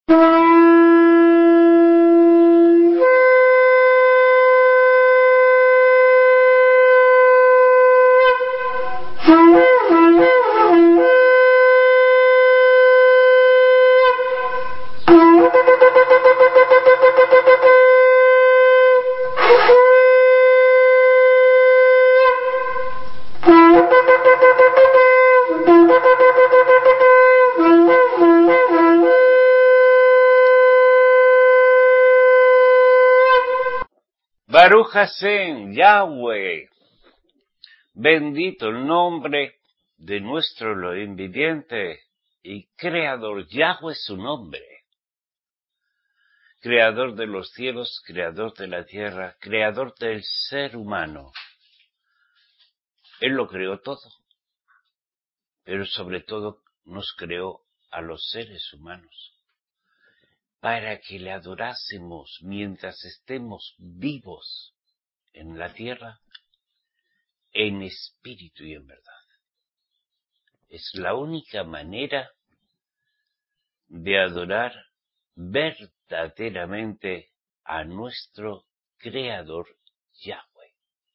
Baruch Hashem, Yahweh, bendito el nombre de nuestro Elohim viviente y creador. Yahweh es su nombre, creador de los cielos, creador de la tierra, creador del ser humano. Él lo creó todo, pero sobre todo nos creó a los seres humanos para que le adorásemos mientras estemos vivos en la tierra, en espíritu y en verdad. Es la única manera de adorar verdaderamente a nuestro Creador Yahweh.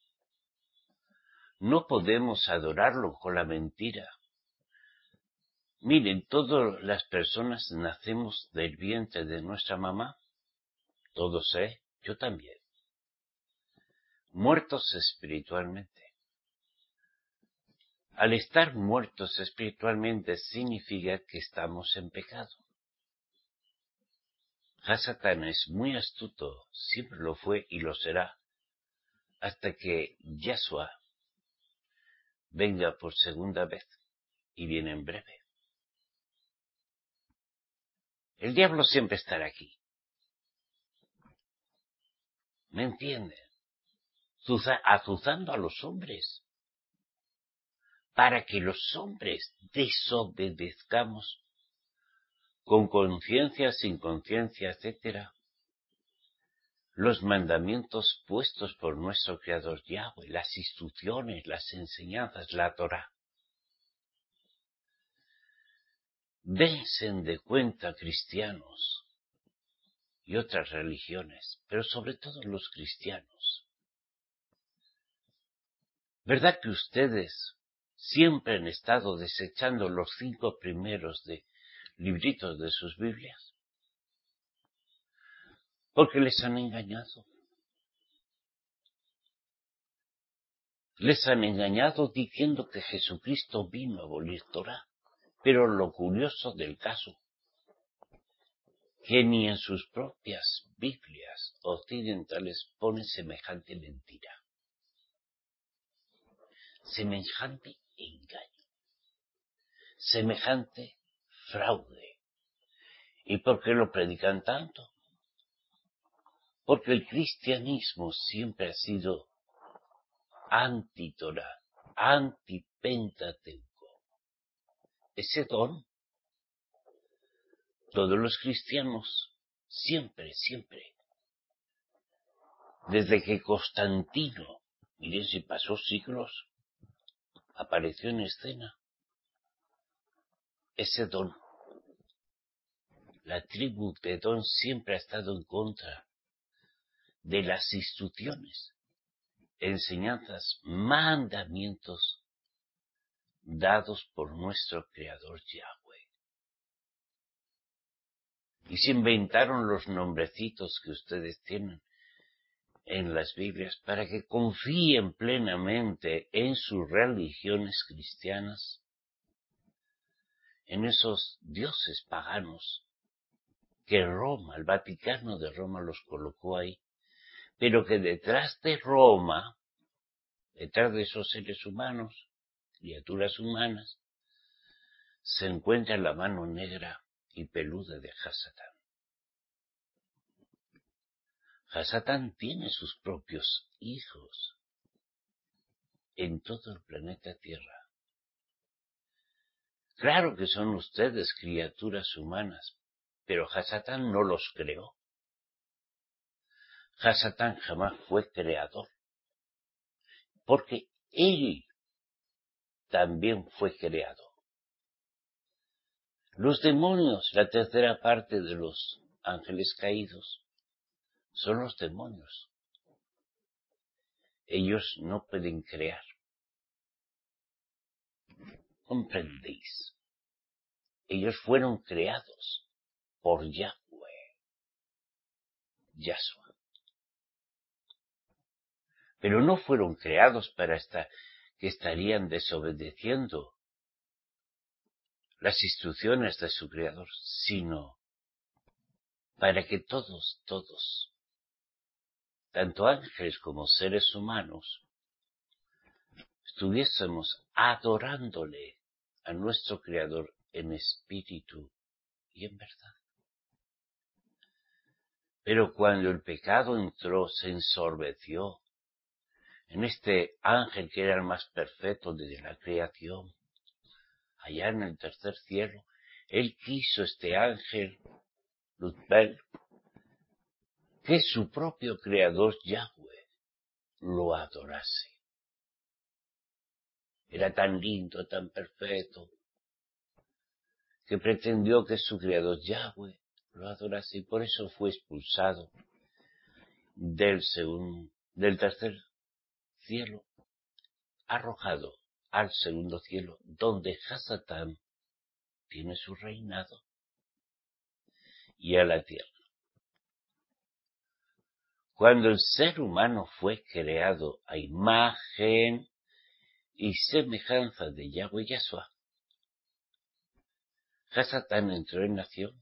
No podemos adorarlo con la mentira. Miren, todas las personas nacemos del vientre de nuestra mamá. Todos, yo también. Muertos espiritualmente. Al estar muertos espiritualmente significa que estamos en pecado. Hasatán es muy astuto, siempre lo fue y lo será, hasta que Yahshua venga por segunda vez, y viene en breve. El diablo siempre estará aquí. ¿Me entienden? Azuzando a los hombres, para que los hombres desobedezcamos con conciencia, sin conciencia, etcétera, los mandamientos puestos por nuestro Creador Yahweh, las instrucciones, las enseñanzas, la Torá. Dense de cuenta, cristianos y otras religiones, pero sobre todo los cristianos. ¿Verdad que ustedes siempre han estado desechando los 5 primeros libritos de sus Biblias? Porque les han engañado. Les han engañado diciendo que Jesucristo vino a abolir Torá. Pero lo curioso del caso, que ni en sus propias Biblias occidentales pone semejante mentira. Semejante engaño. Semejante fraude. ¿Y por qué lo predican tanto? Porque el cristianismo siempre ha sido anti-Torá, anti-Pentateuco. Ese don, todos los cristianos, siempre, desde que Constantino, miren si pasó siglos, apareció en escena, ese don. La tribu de Don siempre ha estado en contra de las instrucciones, enseñanzas, mandamientos dados por nuestro Creador Yahweh. Y se inventaron los nombrecitos que ustedes tienen en las Biblias para que confíen plenamente en sus religiones cristianas, en esos dioses paganos que Roma, el Vaticano de Roma los colocó ahí, pero que detrás de Roma, detrás de esos seres humanos, criaturas humanas, se encuentra la mano negra y peluda de Hasatán. Hasatán tiene sus propios hijos en todo el planeta Tierra. Claro que son ustedes criaturas humanas, pero Hasatán no los creó. Hasatán jamás fue creador, porque él también fue creado. Los demonios, la tercera parte de los ángeles caídos, son los demonios. Ellos no pueden crear. ¿Comprendéis? Ellos fueron creados por Yahweh, Yahshua. Pero no fueron creados para que estarían desobedeciendo las instrucciones de su Creador, sino para que todos, tanto ángeles como seres humanos, estuviésemos adorándole a nuestro Creador en espíritu y en verdad. Pero cuando el pecado entró, se ensorbeció en este ángel que era el más perfecto de la creación, allá en el tercer cielo. Él quiso, este ángel, Luzbel, que su propio Creador Yahweh lo adorase. Era tan lindo, tan perfecto, que pretendió que su Creador Yahweh lo adorase, y por eso fue expulsado del tercer cielo, arrojado al segundo cielo, donde Hasatán tiene su reinado, y a la tierra. Cuando el ser humano fue creado a imagen y semejanza de Yahweh Yahshua, Hasatán entró en acción.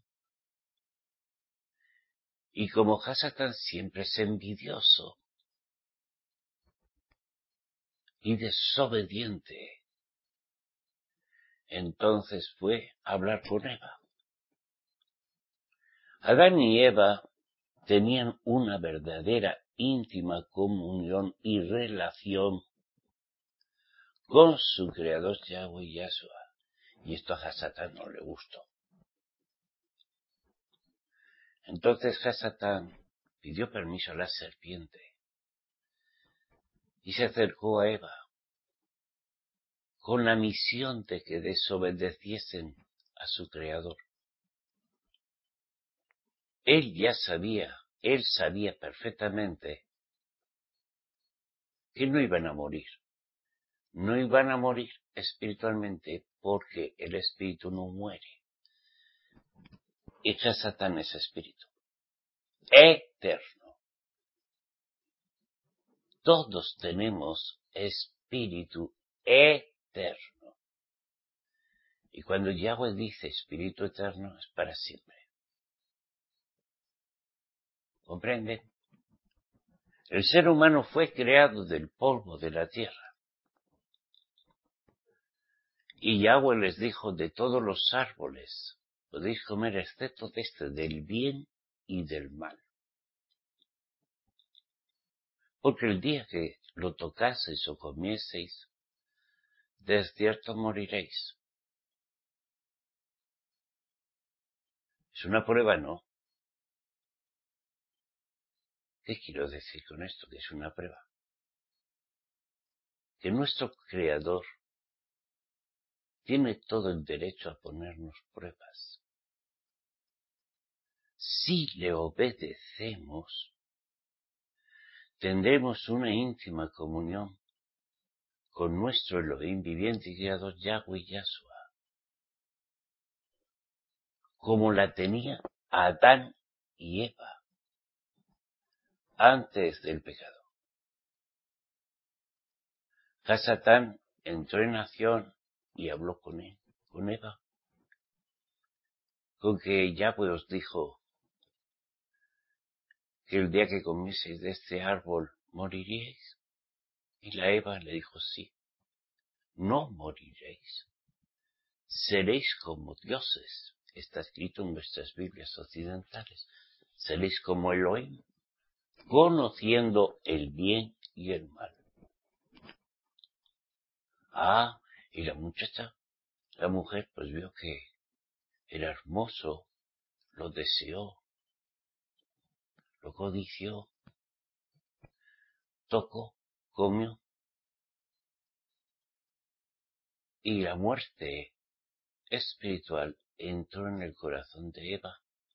Y como Hasatán siempre es envidioso y desobediente, entonces fue a hablar con Eva. Adán y Eva tenían una verdadera íntima comunión y relación con su Creador Yahweh Yahshua. Y esto a Hasatán no le gustó. Entonces Hasatán pidió permiso a la serpiente y se acercó a Eva con la misión de que desobedeciesen a su Creador. Él sabía perfectamente que no iban a morir. No iban a morir espiritualmente porque el espíritu no muere. Y Hasatán es espíritu eterno. Todos tenemos espíritu eterno. Y cuando Yahweh dice espíritu eterno, es para siempre. ¿Comprenden? El ser humano fue creado del polvo de la tierra. Y Yahweh les dijo, de todos los árboles podéis comer excepto de este, del bien y del mal. Porque el día que lo tocaseis o comieseis, de cierto moriréis. Es una prueba, ¿no? ¿Qué quiero decir con esto? Que es una prueba. Que nuestro Creador tiene todo el derecho a ponernos pruebas. Si le obedecemos, tendremos una íntima comunión con nuestro Elohim viviente y creador Yahweh Yahshua, como la tenía Adán y Eva antes del pecado. Hasatán entró en acción y habló con Eva, con que Yahweh os dijo que el día que comieseis de este árbol moriríais. Y la Eva le dijo, sí, no moriréis, seréis como dioses. Está escrito en vuestras Biblias occidentales. Seréis como Elohim, conociendo el bien y el mal. Y la mujer, pues vio que era hermoso, lo deseó, lo codició, tocó, comió. Y la muerte espiritual entró en el corazón de Eva.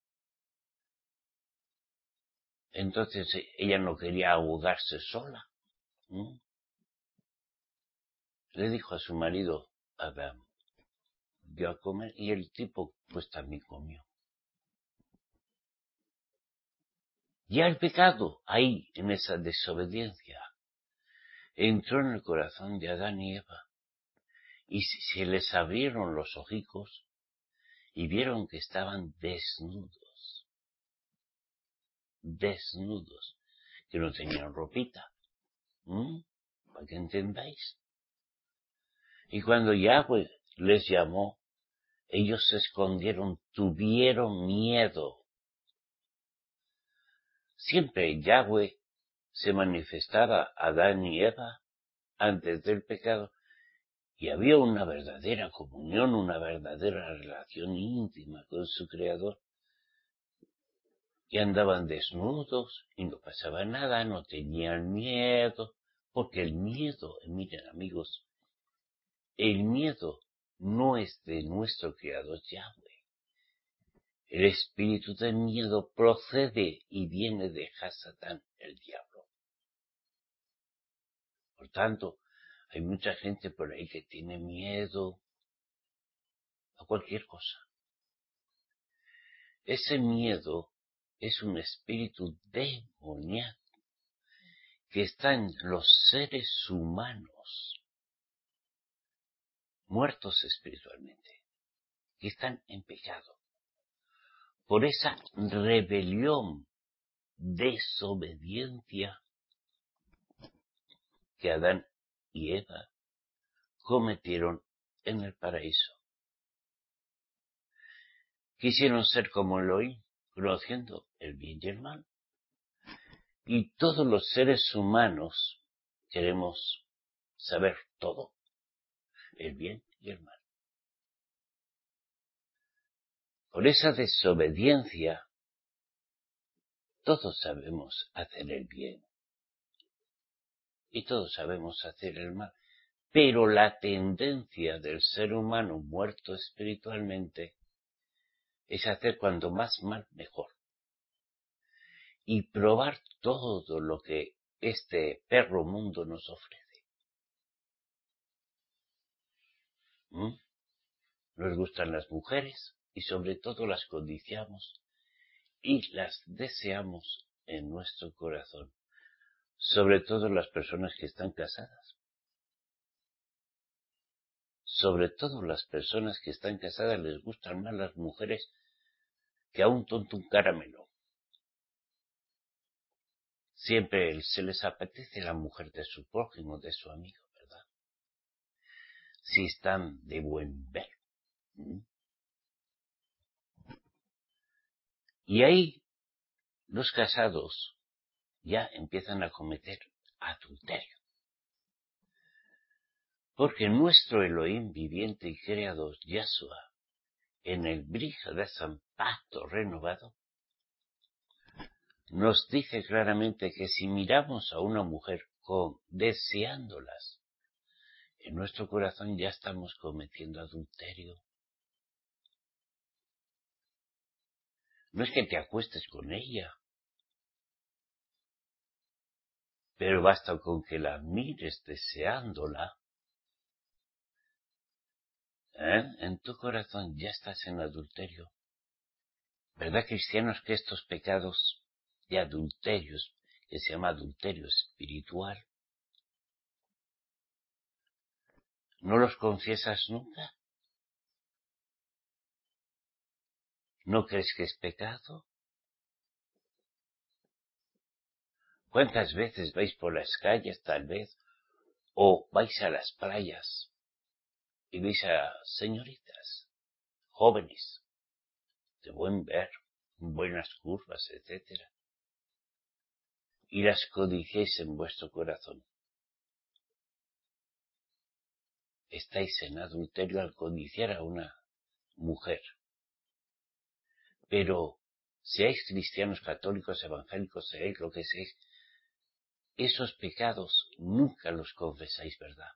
Entonces ella no quería ahogarse sola. Le dijo a su marido, Adán, dio a comer, y el tipo pues también comió. Ya el pecado, ahí, en esa desobediencia, entró en el corazón de Adán y Eva, y se les abrieron los ojicos y vieron que estaban desnudos, que no tenían ropita. Para que entendáis. Y cuando Yahweh les llamó, ellos se escondieron, tuvieron miedo. Siempre Yahweh se manifestaba a Adán y Eva antes del pecado y había una verdadera comunión, una verdadera relación íntima con su Creador. Y andaban desnudos y no pasaba nada, no tenían miedo, porque el miedo, miren amigos, el miedo no es de nuestro Creador Yahweh. El espíritu de miedo procede y viene de Hasatán, el diablo. Por tanto, hay mucha gente por ahí que tiene miedo a cualquier cosa. Ese miedo es un espíritu demoníaco que está en los seres humanos, muertos espiritualmente, que están en pecado. Por esa rebelión, desobediencia que Adán y Eva cometieron en el paraíso. Quisieron ser como Elohim, conociendo el bien y el mal. Y todos los seres humanos queremos saber todo, el bien y el mal. Por esa desobediencia, todos sabemos hacer el bien y todos sabemos hacer el mal. Pero la tendencia del ser humano muerto espiritualmente es hacer cuanto más mal mejor. Y probar todo lo que este perro mundo nos ofrece. Nos gustan las mujeres y sobre todo las codiciamos y las deseamos en nuestro corazón. Sobre todo las personas que están casadas. Sobre todo las personas que están casadas les gustan más las mujeres que a un tonto un caramelo. Siempre se les apetece la mujer de su prójimo, de su amigo, ¿verdad? Si están de buen ver. Y ahí los casados ya empiezan a cometer adulterio. Porque nuestro Elohim viviente y creador, Yahshua, en el Brit Hadashah, pacto renovado, nos dice claramente que si miramos a una mujer deseándolas, en nuestro corazón ya estamos cometiendo adulterio. No es que te acuestes con ella, pero basta con que la mires deseándola, en tu corazón ya estás en adulterio. ¿Verdad, cristianos, que estos pecados de adulterios, que se llama adulterio espiritual, no los confiesas nunca? ¿No crees que es pecado? ¿Cuántas veces vais por las calles, tal vez, o vais a las playas y veis a señoritas, jóvenes, de buen ver, buenas curvas, etcétera, y las codiciáis en vuestro corazón? Estáis en adulterio al codiciar a una mujer. Pero seáis cristianos, católicos, evangélicos, seáis lo que seáis, esos pecados nunca los confesáis, ¿verdad?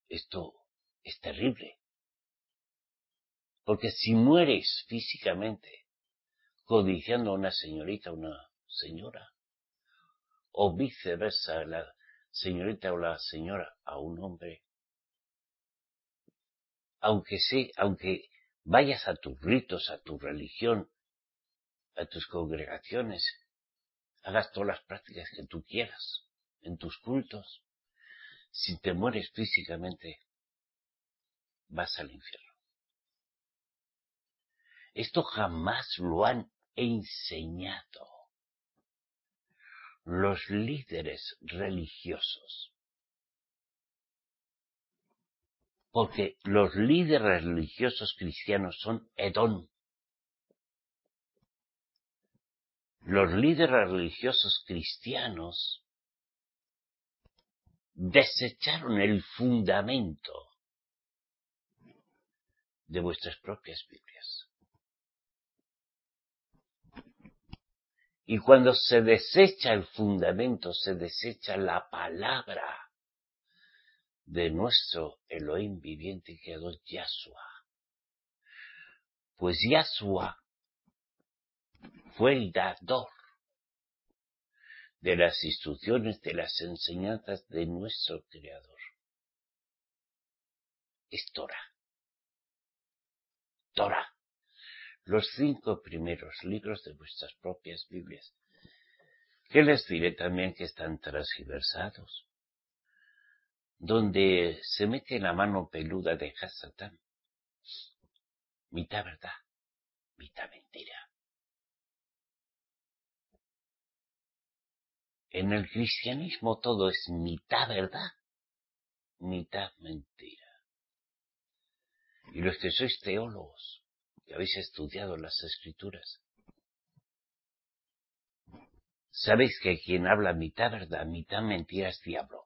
Esto es terrible. Porque si mueres físicamente codiciando a una señorita o una señora, o viceversa, la señorita o la señora a un hombre, aunque vayas a tus ritos, a tu religión, a tus congregaciones, hagas todas las prácticas que tú quieras en tus cultos, si te mueres físicamente, vas al infierno. Esto jamás lo han enseñado los líderes religiosos. Porque los líderes religiosos cristianos son hedón. Los líderes religiosos cristianos desecharon el fundamento de vuestras propias Biblias. Y cuando se desecha el fundamento, se desecha la palabra de nuestro Elohim viviente y creador Yahshua. Pues Yahshua fue el dador de las instrucciones, de las enseñanzas de nuestro Creador. Es Torah. Torah. Los 5 primeros libros de vuestras propias Biblias. Que les diré también que están transgiversados. Donde se mete la mano peluda de Hasatán. Mitad verdad, mitad mentira. En el cristianismo todo es mitad verdad, mitad mentira. Y los que sois teólogos, que habéis estudiado las Escrituras, sabéis que quien habla mitad verdad, mitad mentira es diablo.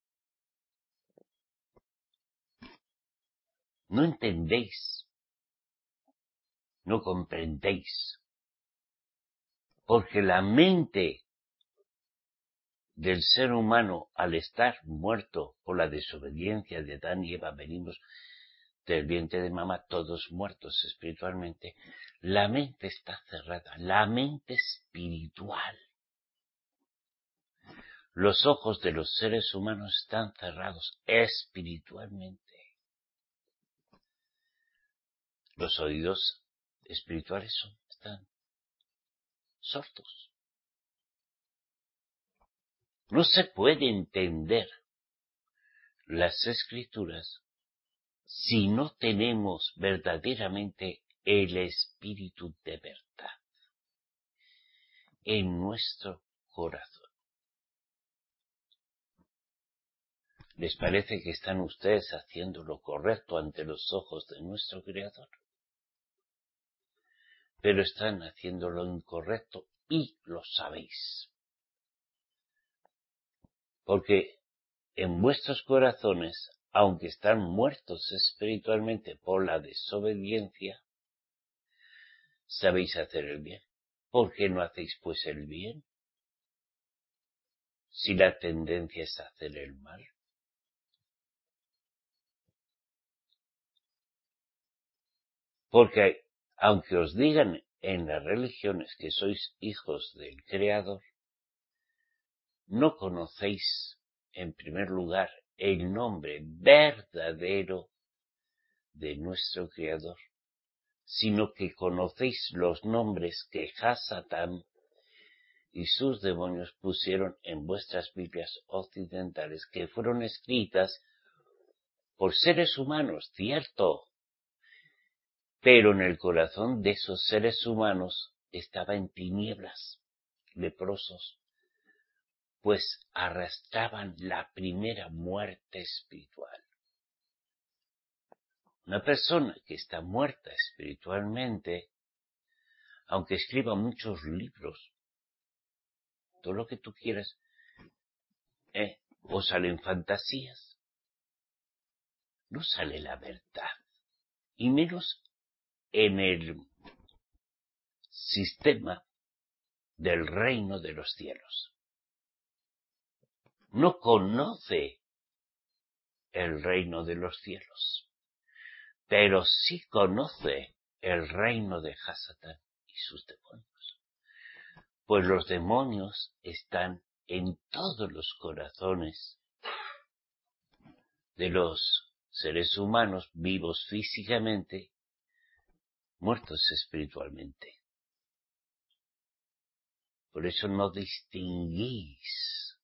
No entendéis, no comprendéis, porque la mente del ser humano, al estar muerto por la desobediencia de Adán y Eva, venimos del vientre de mamá, todos muertos espiritualmente, la mente está cerrada, la mente espiritual. Los ojos de los seres humanos están cerrados espiritualmente. Los oídos espirituales están sordos. No se puede entender las Escrituras si no tenemos verdaderamente el Espíritu de verdad en nuestro corazón. ¿Les parece que están ustedes haciendo lo correcto ante los ojos de nuestro Creador? Pero están haciendo lo incorrecto y lo sabéis. Porque en vuestros corazones, aunque están muertos espiritualmente por la desobediencia, sabéis hacer el bien. ¿Por qué no hacéis pues el bien? Si la tendencia es hacer el mal. Porque aunque os digan en las religiones que sois hijos del Creador, no conocéis, en primer lugar, el nombre verdadero de nuestro Creador, sino que conocéis los nombres que Hasatán y sus demonios pusieron en vuestras Biblias occidentales, que fueron escritas por seres humanos, cierto, pero en el corazón de esos seres humanos estaba en tinieblas, leprosos, pues arrastraban la primera muerte espiritual. Una persona que está muerta espiritualmente, aunque escriba muchos libros, todo lo que tú quieras, o salen fantasías, no sale la verdad, y menos en el sistema del reino de los cielos. No conoce el reino de los cielos, pero sí conoce el reino de Hasatán y sus demonios. Pues los demonios están en todos los corazones de los seres humanos vivos físicamente, muertos espiritualmente. Por eso no distinguís,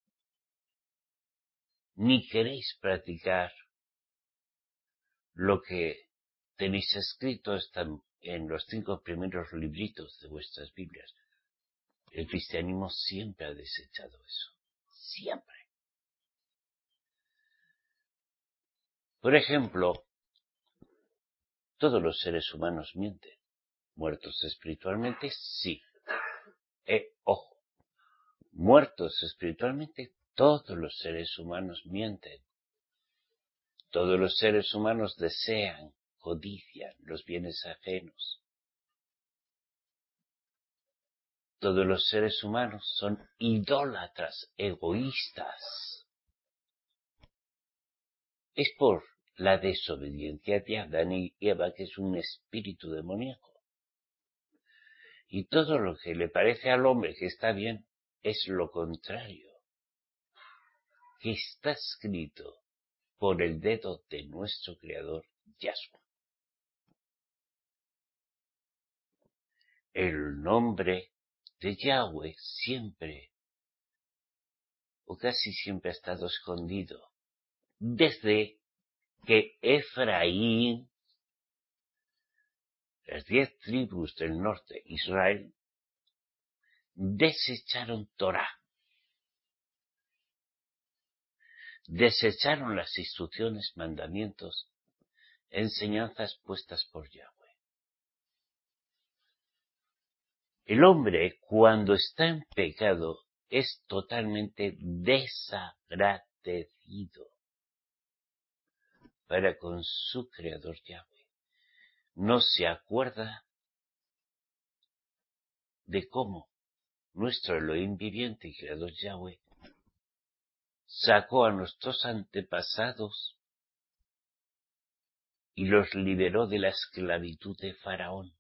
ni queréis practicar lo que tenéis escrito en los 5 primeros libritos de vuestras Biblias. El cristianismo siempre ha desechado eso. Siempre. Por ejemplo, todos los seres humanos mienten. ¿Muertos espiritualmente? Sí. Ojo. Muertos espiritualmente, todos los seres humanos mienten. Todos los seres humanos desean, codician los bienes ajenos. Todos los seres humanos son idólatras, egoístas. Es por la desobediencia de Adán y Eva, que es un espíritu demoníaco. Y todo lo que le parece al hombre que está bien es lo contrario, que está escrito por el dedo de nuestro Creador, Yahshua. El nombre de Yahweh siempre, o casi siempre, ha estado escondido, desde que Efraín, las 10 tribus del norte, Israel, desecharon Torá, desecharon las instrucciones, mandamientos, enseñanzas puestas por Yahweh. El hombre, cuando está en pecado, es totalmente desagradecido para con su Creador Yahweh. No se acuerda de cómo nuestro Elohim viviente y Creador Yahweh sacó a nuestros antepasados y los liberó de la esclavitud de Faraón.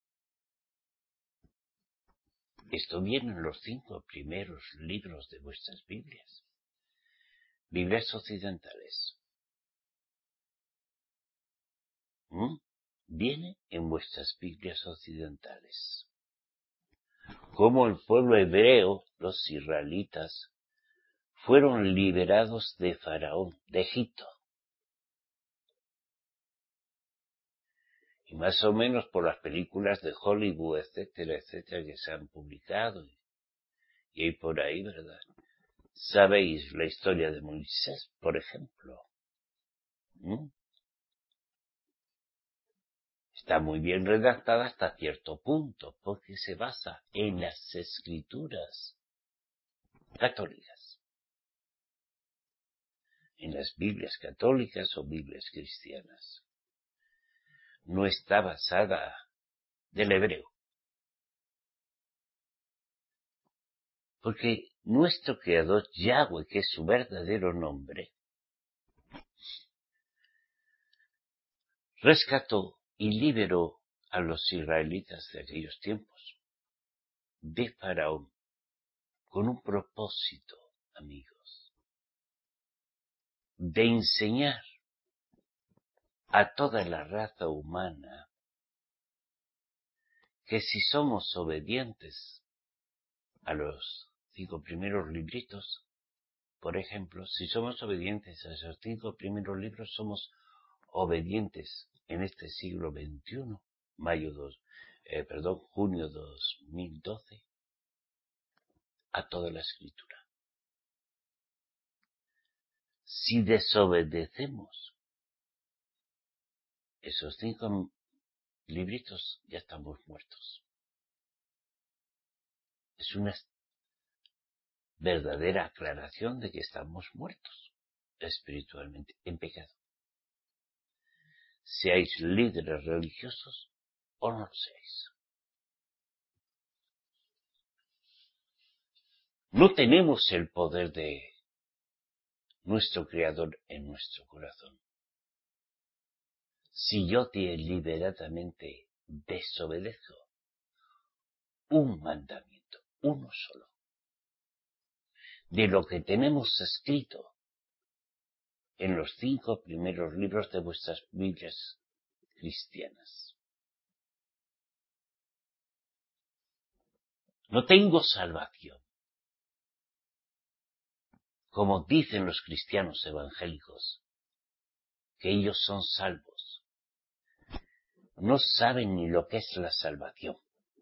Esto viene en los 5 primeros libros de vuestras Biblias. Biblias occidentales. Viene en vuestras Biblias occidentales. Como el pueblo hebreo, los israelitas, fueron liberados de Faraón, de Egipto. Y más o menos por las películas de Hollywood, etcétera, etcétera, que se han publicado. Y hay por ahí, ¿verdad? ¿Sabéis la historia de Moisés, por ejemplo? Está muy bien redactada hasta cierto punto, porque se basa en las escrituras católicas, en las Biblias católicas o Biblias cristianas. No está basada del hebreo. Porque nuestro Creador Yahweh, que es su verdadero nombre, rescató y liberó a los israelitas de aquellos tiempos de Faraón con un propósito, amigos, de enseñar a toda la raza humana que si somos obedientes a los 5 primeros libritos, por ejemplo, si somos obedientes a esos 5 primeros libros, somos obedientes en este siglo XXI, junio 2012, a toda la escritura. Si desobedecemos esos 5 libritos, ya estamos muertos. Es una verdadera aclaración de que estamos muertos espiritualmente, en pecado. Seáis líderes religiosos o no lo seáis. No tenemos el poder de nuestro Creador en nuestro corazón. Si yo deliberadamente desobedezco un mandamiento, uno solo, de lo que tenemos escrito en los 5 primeros libros de vuestras Biblias cristianas, no tengo salvación. Como dicen los cristianos evangélicos, que ellos son salvos, no saben ni lo que es la salvación.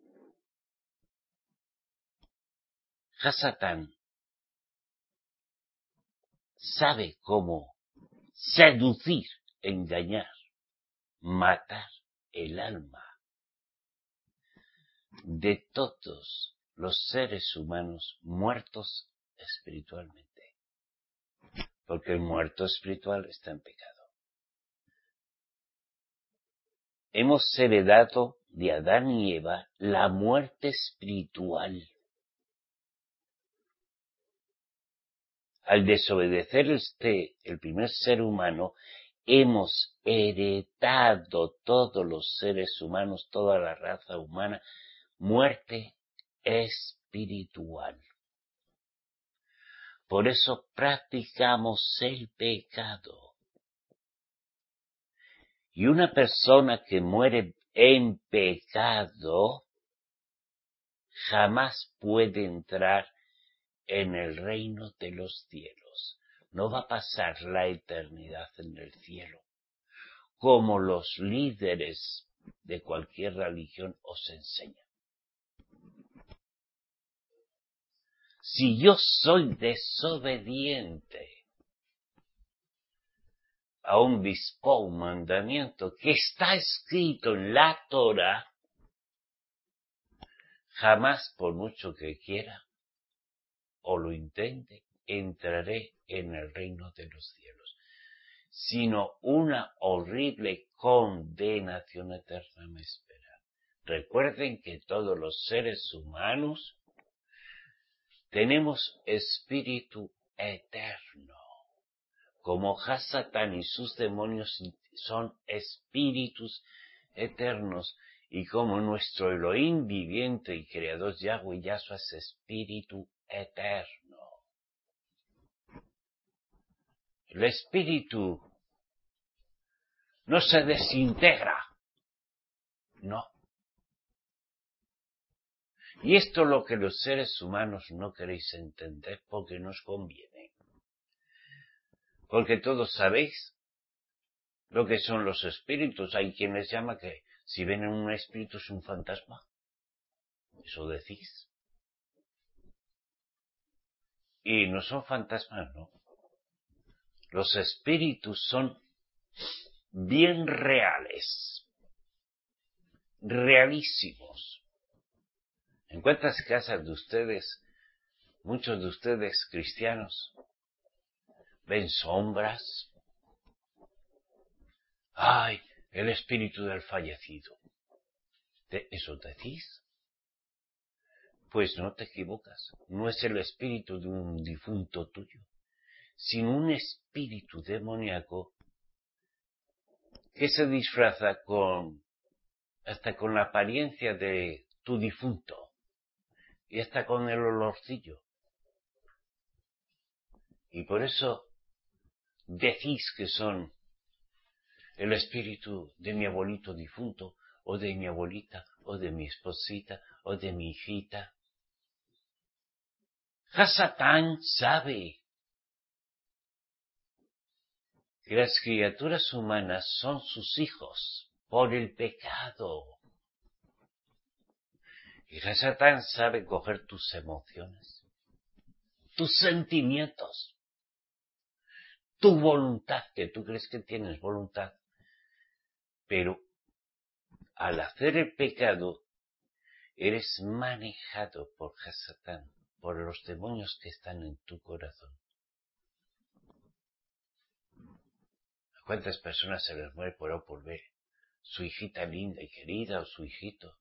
Hasatán sabe cómo seducir, engañar, matar el alma de todos los seres humanos muertos espiritualmente. Porque el muerto espiritual está en pecado. Hemos heredado de Adán y Eva la muerte espiritual. Al desobedecer el primer ser humano, hemos heredado todos los seres humanos, toda la raza humana, muerte espiritual. Por eso practicamos el pecado. Y una persona que muere en pecado jamás puede entrar en el reino de los cielos. No va a pasar la eternidad en el cielo, como los líderes de cualquier religión os enseñan. Si yo soy desobediente a un mandamiento que está escrito en la Torah, jamás, por mucho que quiera o lo intente, entraré en el reino de los cielos, sino una horrible condenación eterna me espera. Recuerden que todos los seres humanos tenemos espíritu eterno. Como Hasatán y sus demonios son espíritus eternos, y como nuestro Elohim viviente y creador Yahweh Yahshua es espíritu eterno. El espíritu no se desintegra, no. Y esto es lo que los seres humanos no queréis entender porque nos conviene. Porque todos sabéis lo que son los espíritus. Hay quien les llama que si ven un espíritu es un fantasma. Eso decís. Y no son fantasmas, no. Los espíritus son bien reales, realísimos. ¿En cuántas casas de ustedes, muchos de ustedes cristianos, ven sombras? ¡Ay, el espíritu del fallecido! ¿Eso decís? Pues no te equivocas, no es el espíritu de un difunto tuyo, sino un espíritu demoníaco que se disfraza hasta con la apariencia de tu difunto y hasta con el olorcillo. Y por eso decís que son el espíritu de mi abuelito difunto, o de mi abuelita, o de mi esposita, o de mi hijita. Hasatán sabe que las criaturas humanas son sus hijos por el pecado. Y Hasatán sabe coger tus emociones, tus sentimientos, tu voluntad, que tú crees que tienes voluntad, pero al hacer el pecado eres manejado por Hasatán, por los demonios que están en tu corazón. ¿A cuántas personas se les muere por ver su hijita linda y querida o su hijito?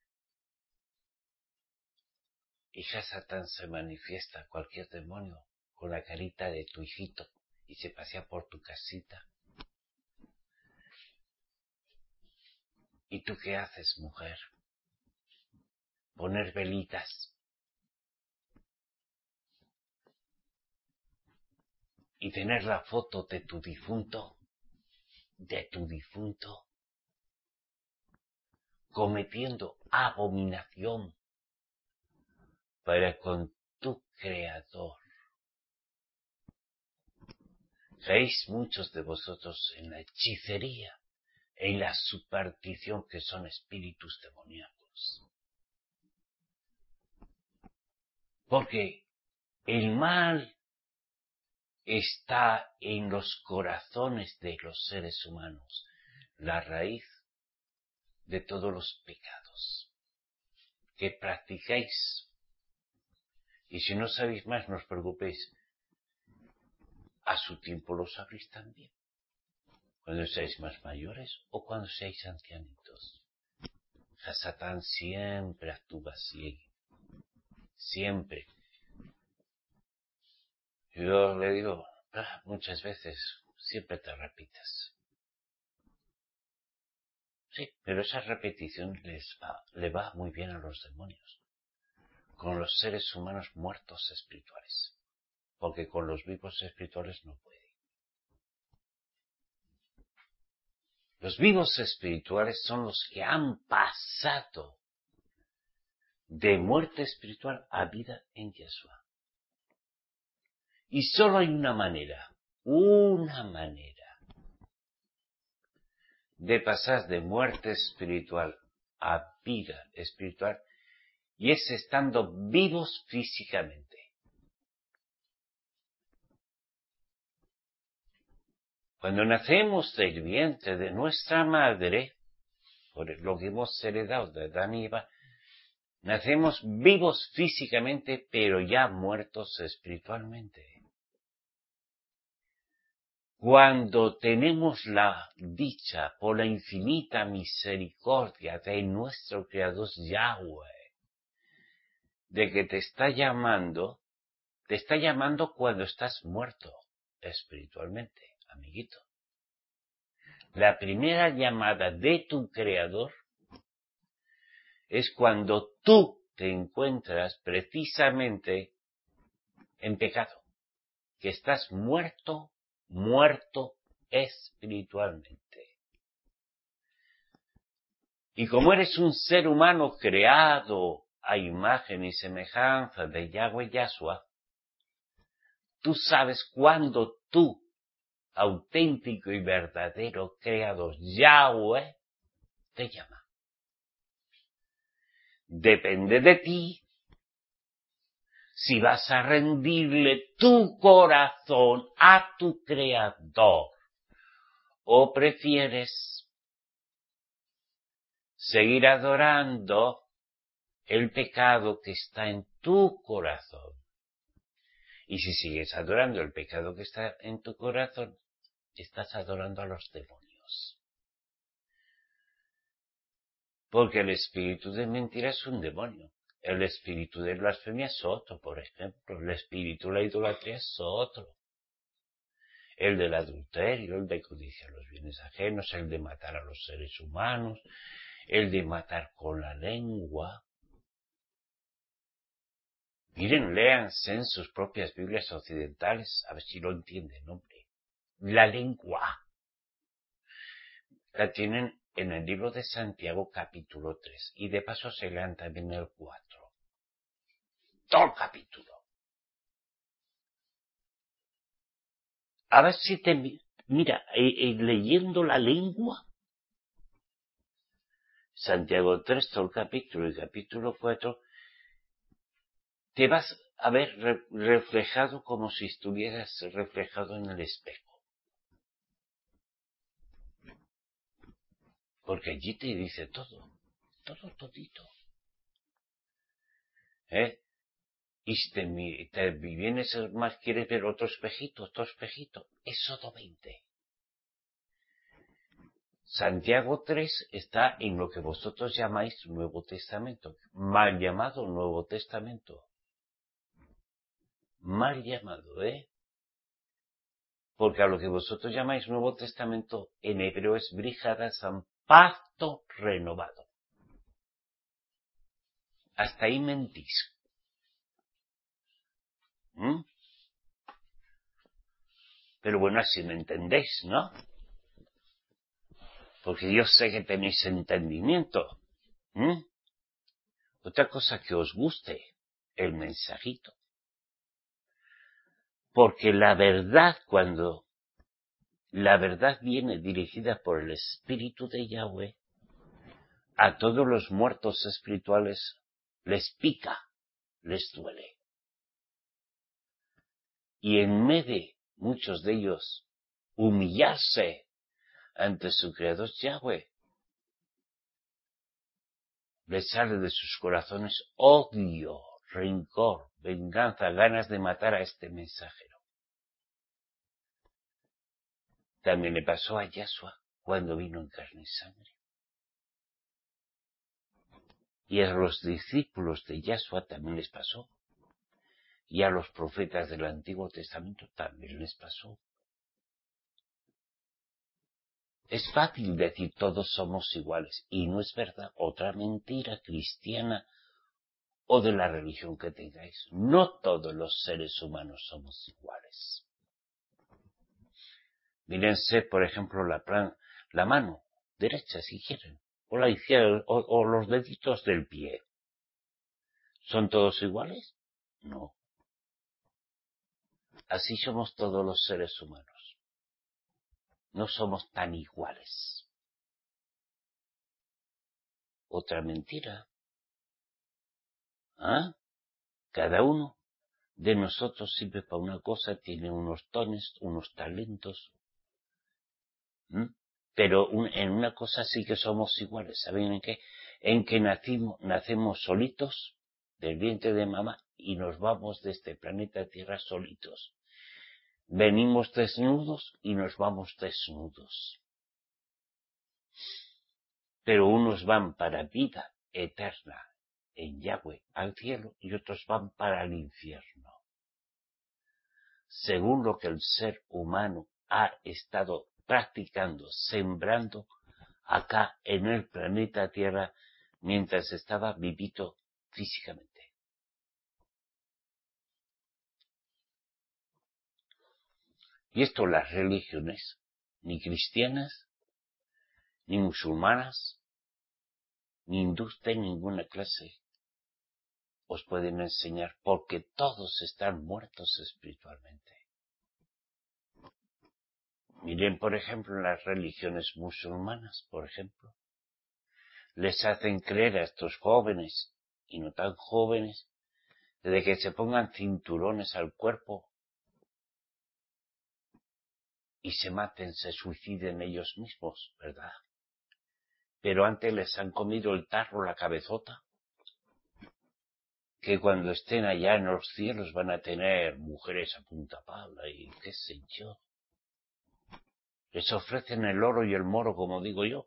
Y Hasatán se manifiesta, cualquier demonio con la carita de tu hijito y se pasea por tu casita. ¿Y tú qué haces, mujer? Poner velitas y tener la foto de tu difunto, cometiendo abominación para con tu Creador. Veis muchos de vosotros en la hechicería, en la superstición, que son espíritus demoníacos. Porque el mal está en los corazones de los seres humanos, la raíz de todos los pecados que practicáis. Y si no sabéis más, no os preocupéis, a su tiempo lo sabréis también, cuando seáis más mayores o cuando seáis ancianitos. Satán siempre actúa así, siempre. Yo le digo, muchas veces, siempre te repites. Sí, pero esa repetición le va muy bien a los demonios, con los seres humanos muertos espirituales, porque con los vivos espirituales no puede. Los vivos espirituales son los que han pasado de muerte espiritual a vida en Yeshua. Y solo hay una manera de pasar de muerte espiritual a vida espiritual, y es estando vivos físicamente. Cuando nacemos del vientre de nuestra madre, por lo que hemos heredado de Adán y Eva, nacemos vivos físicamente, pero ya muertos espiritualmente. Cuando tenemos la dicha, por la infinita misericordia de nuestro Creador Yahweh, de que te está llamando cuando estás muerto espiritualmente, amiguito. La primera llamada de tu Creador es cuando tú te encuentras precisamente en pecado, que estás muerto espiritualmente. Y como eres un ser humano creado a imagen y semejanza de Yahweh Yahshua, tú sabes cuándo tú, auténtico y verdadero Creador Yahweh, te llama. Depende de ti si vas a rendirle tu corazón a tu Creador o prefieres seguir adorando el pecado que está en tu corazón. Y si sigues adorando el pecado que está en tu corazón, estás adorando a los demonios. Porque el espíritu de mentira es un demonio. El espíritu de blasfemia es otro, por ejemplo. El espíritu de la idolatría es otro. El del adulterio, el de codiciar los bienes ajenos, el de matar a los seres humanos, el de matar con la lengua. Miren, léanse en sus propias Biblias occidentales, a ver si lo entienden, hombre. La lengua. La tienen en el libro de Santiago capítulo 3, y de paso se lean también el 4. Todo el capítulo. A ver si te... Mira, leyendo la lengua, Santiago 3, todo el capítulo, y capítulo 4, te vas a ver reflejado como si estuvieras reflejado en el espejo. Porque allí te dice todo, todito. Y si te vienes más, quieres ver otro espejito, Éxodo 20. Santiago 3 está en lo que vosotros llamáis Nuevo Testamento, mal llamado Nuevo Testamento. Mal llamado, Porque a lo que vosotros llamáis Nuevo Testamento, en hebreo es Brit Hadashah, pacto renovado. Hasta ahí mentís. Pero bueno, así me entendéis, ¿no? Porque yo sé que tenéis entendimiento. Otra cosa que os guste, el mensajito. Porque la verdad, cuando la verdad viene dirigida por el Espíritu de Yahweh, a todos los muertos espirituales les pica, les duele. Y en vez de muchos de ellos humillarse ante su Creador Yahweh, les sale de sus corazones odio, rencor, venganza, ganas de matar a este mensajero. También le pasó a Yahshua cuando vino en carne y sangre. Y a los discípulos de Yahshua también les pasó. Y a los profetas del Antiguo Testamento también les pasó. Es fácil decir todos somos iguales, y no es verdad. Otra mentira cristiana o de la religión que tengáis. No todos los seres humanos somos iguales. Mírense, por ejemplo, la mano derecha, si quieren, o la izquierda, o los deditos del pie. ¿Son todos iguales? No. Así somos todos los seres humanos. No somos tan iguales. Otra mentira. Cada uno de nosotros sirve para una cosa, tiene unos dones, unos talentos. Pero en una cosa sí que somos iguales. ¿Saben en qué? En que nacemos solitos del vientre de mamá y nos vamos de este planeta Tierra solitos. Venimos desnudos y nos vamos desnudos. Pero unos van para vida eterna en Yahweh al cielo y otros van para el infierno. Según lo que el ser humano ha estado practicando, sembrando acá en el planeta Tierra mientras estaba vivito físicamente. Y esto las religiones, ni cristianas, ni musulmanas, ni hindúes de ninguna clase, os pueden enseñar porque todos están muertos espiritualmente. Miren, por ejemplo, en las religiones musulmanas, por ejemplo. Les hacen creer a estos jóvenes, y no tan jóvenes, de que se pongan cinturones al cuerpo y se maten, se suiciden ellos mismos, ¿verdad? Pero antes les han comido el tarro, la cabezota, que cuando estén allá en los cielos van a tener mujeres a punta pala y qué sé yo. Les ofrecen el oro y el moro, como digo yo.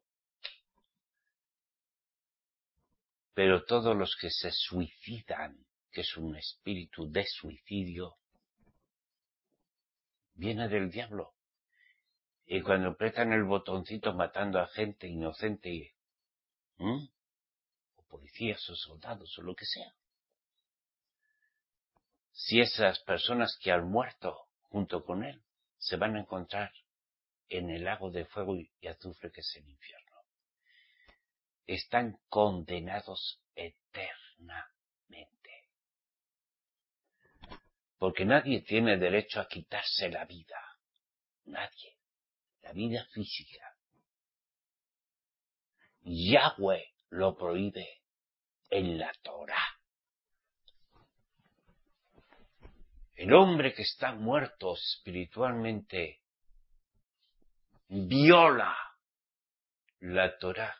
Pero todos los que se suicidan, que es un espíritu de suicidio, viene del diablo. Y cuando apretan el botoncito matando a gente inocente, o policías o soldados o lo que sea, si esas personas que han muerto junto con él se van a encontrar en el lago de fuego y azufre que es el infierno, están condenados eternamente. Porque nadie tiene derecho a quitarse la vida. Nadie. La vida física. Yahweh lo prohíbe en la Torá. El hombre que está muerto espiritualmente viola la Torá.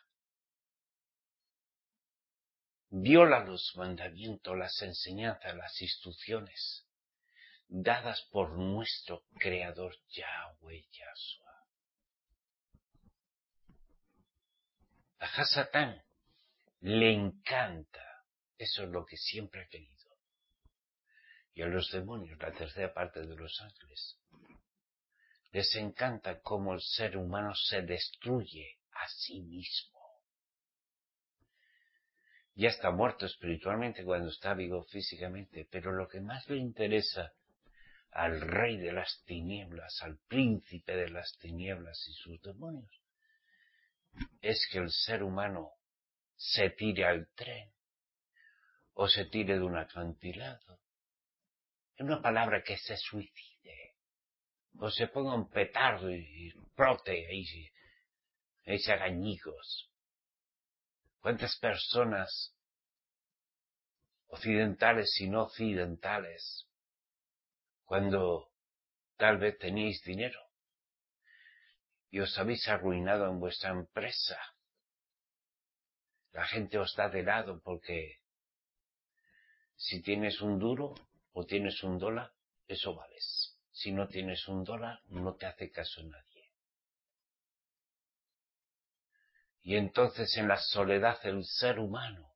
Viola los mandamientos, las enseñanzas, las instrucciones dadas por nuestro Creador Yahweh Yahshua. A Hasatán le encanta, eso es lo que siempre ha querido. y a los demonios, la tercera parte de los ángeles, les encanta cómo el ser humano se destruye a sí mismo. Ya está muerto espiritualmente cuando está vivo físicamente, pero lo que más le interesa al rey de las tinieblas, al príncipe de las tinieblas y sus demonios, es que el ser humano se tire al tren o se tire de un acantilado. En una palabra, que se suicide o se ponga un petardo y explote y se haga añicos. ¿Cuántas personas occidentales y no occidentales, cuando tal vez tenéis dinero y os habéis arruinado en vuestra empresa, la gente os da de lado porque si tienes un duro o tienes un dólar, eso vales. Si no tienes un dólar, no te hace caso nadie. Y entonces en la soledad el ser humano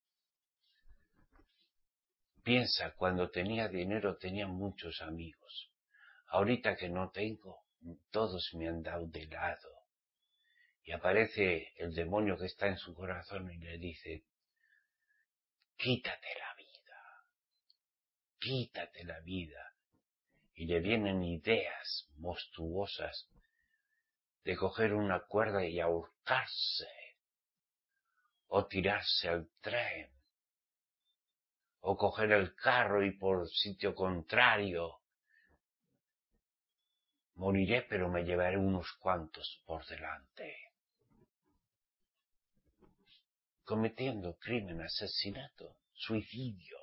piensa, cuando tenía dinero tenía muchos amigos. Ahorita que no tengo, todos me han dado de lado. Y aparece el demonio que está en su corazón y le dice: quítate la vida, quítate la vida. Y le vienen ideas monstruosas de coger una cuerda y ahorcarse, o tirarse al tren, o coger el carro y por sitio contrario. Moriré, pero me llevaré unos cuantos por delante. Cometiendo crimen, asesinato, suicidio.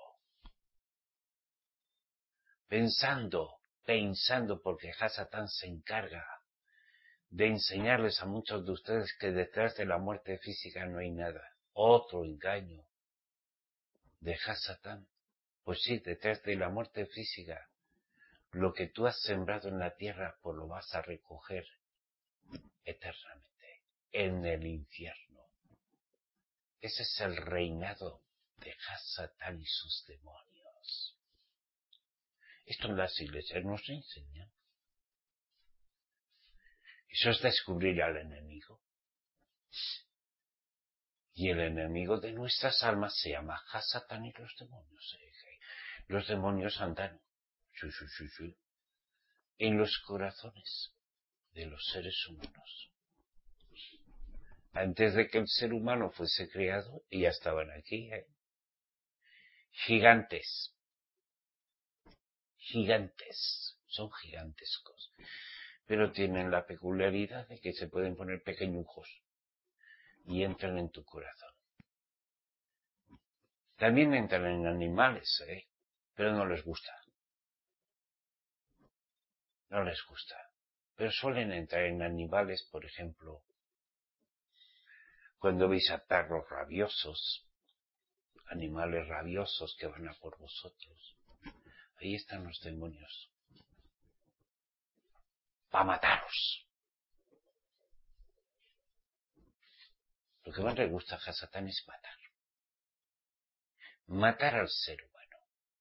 Pensando, porque Hasatán se encarga de enseñarles a muchos de ustedes que detrás de la muerte física no hay nada. Otro engaño de Hasatán. Pues sí, detrás de la muerte física, lo que tú has sembrado en la tierra, pues lo vas a recoger eternamente en el infierno. Ese es el reinado de Hasatán y sus demonios. Esto en las iglesias nos enseñan. Eso es descubrir al enemigo. Y el enemigo de nuestras almas se llama Hasatán y los demonios. Los demonios andan en los corazones de los seres humanos. Antes de que el ser humano fuese creado, ya estaban aquí. Gigantes. Son gigantescos. Pero tienen la peculiaridad de que se pueden poner pequeñujos y entran en tu corazón. También entran en animales, pero no les gusta. No les gusta. Pero suelen entrar en animales, por ejemplo, cuando veis a perros rabiosos, animales rabiosos que van a por vosotros. Ahí están los demonios. Para mataros. Lo que más le gusta a Hasatán es matar. Matar al ser humano.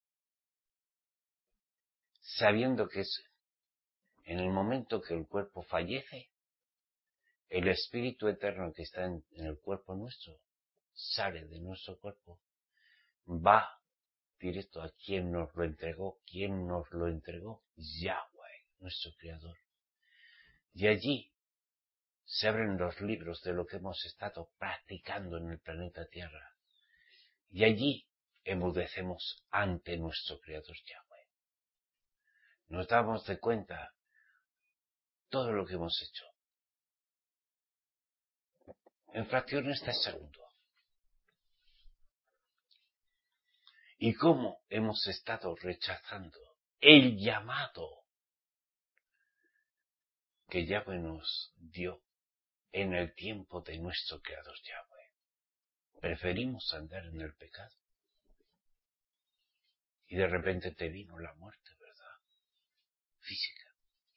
Sabiendo que es en el momento que el cuerpo fallece, el espíritu eterno que está en el cuerpo nuestro sale de nuestro cuerpo, va directo a quien nos lo entregó. ¿Quién nos lo entregó? Yahweh, nuestro creador. Y allí se abren los libros de lo que hemos estado practicando en el planeta Tierra. Y allí emudecemos ante nuestro creador Yahweh. Nos damos de cuenta todo lo que hemos hecho en fracciones de segundo. Y cómo hemos estado rechazando el llamado que Yahweh nos dio en el tiempo de nuestro creador Yahweh. Preferimos andar en el pecado. Y de repente te vino la muerte, ¿verdad? Física.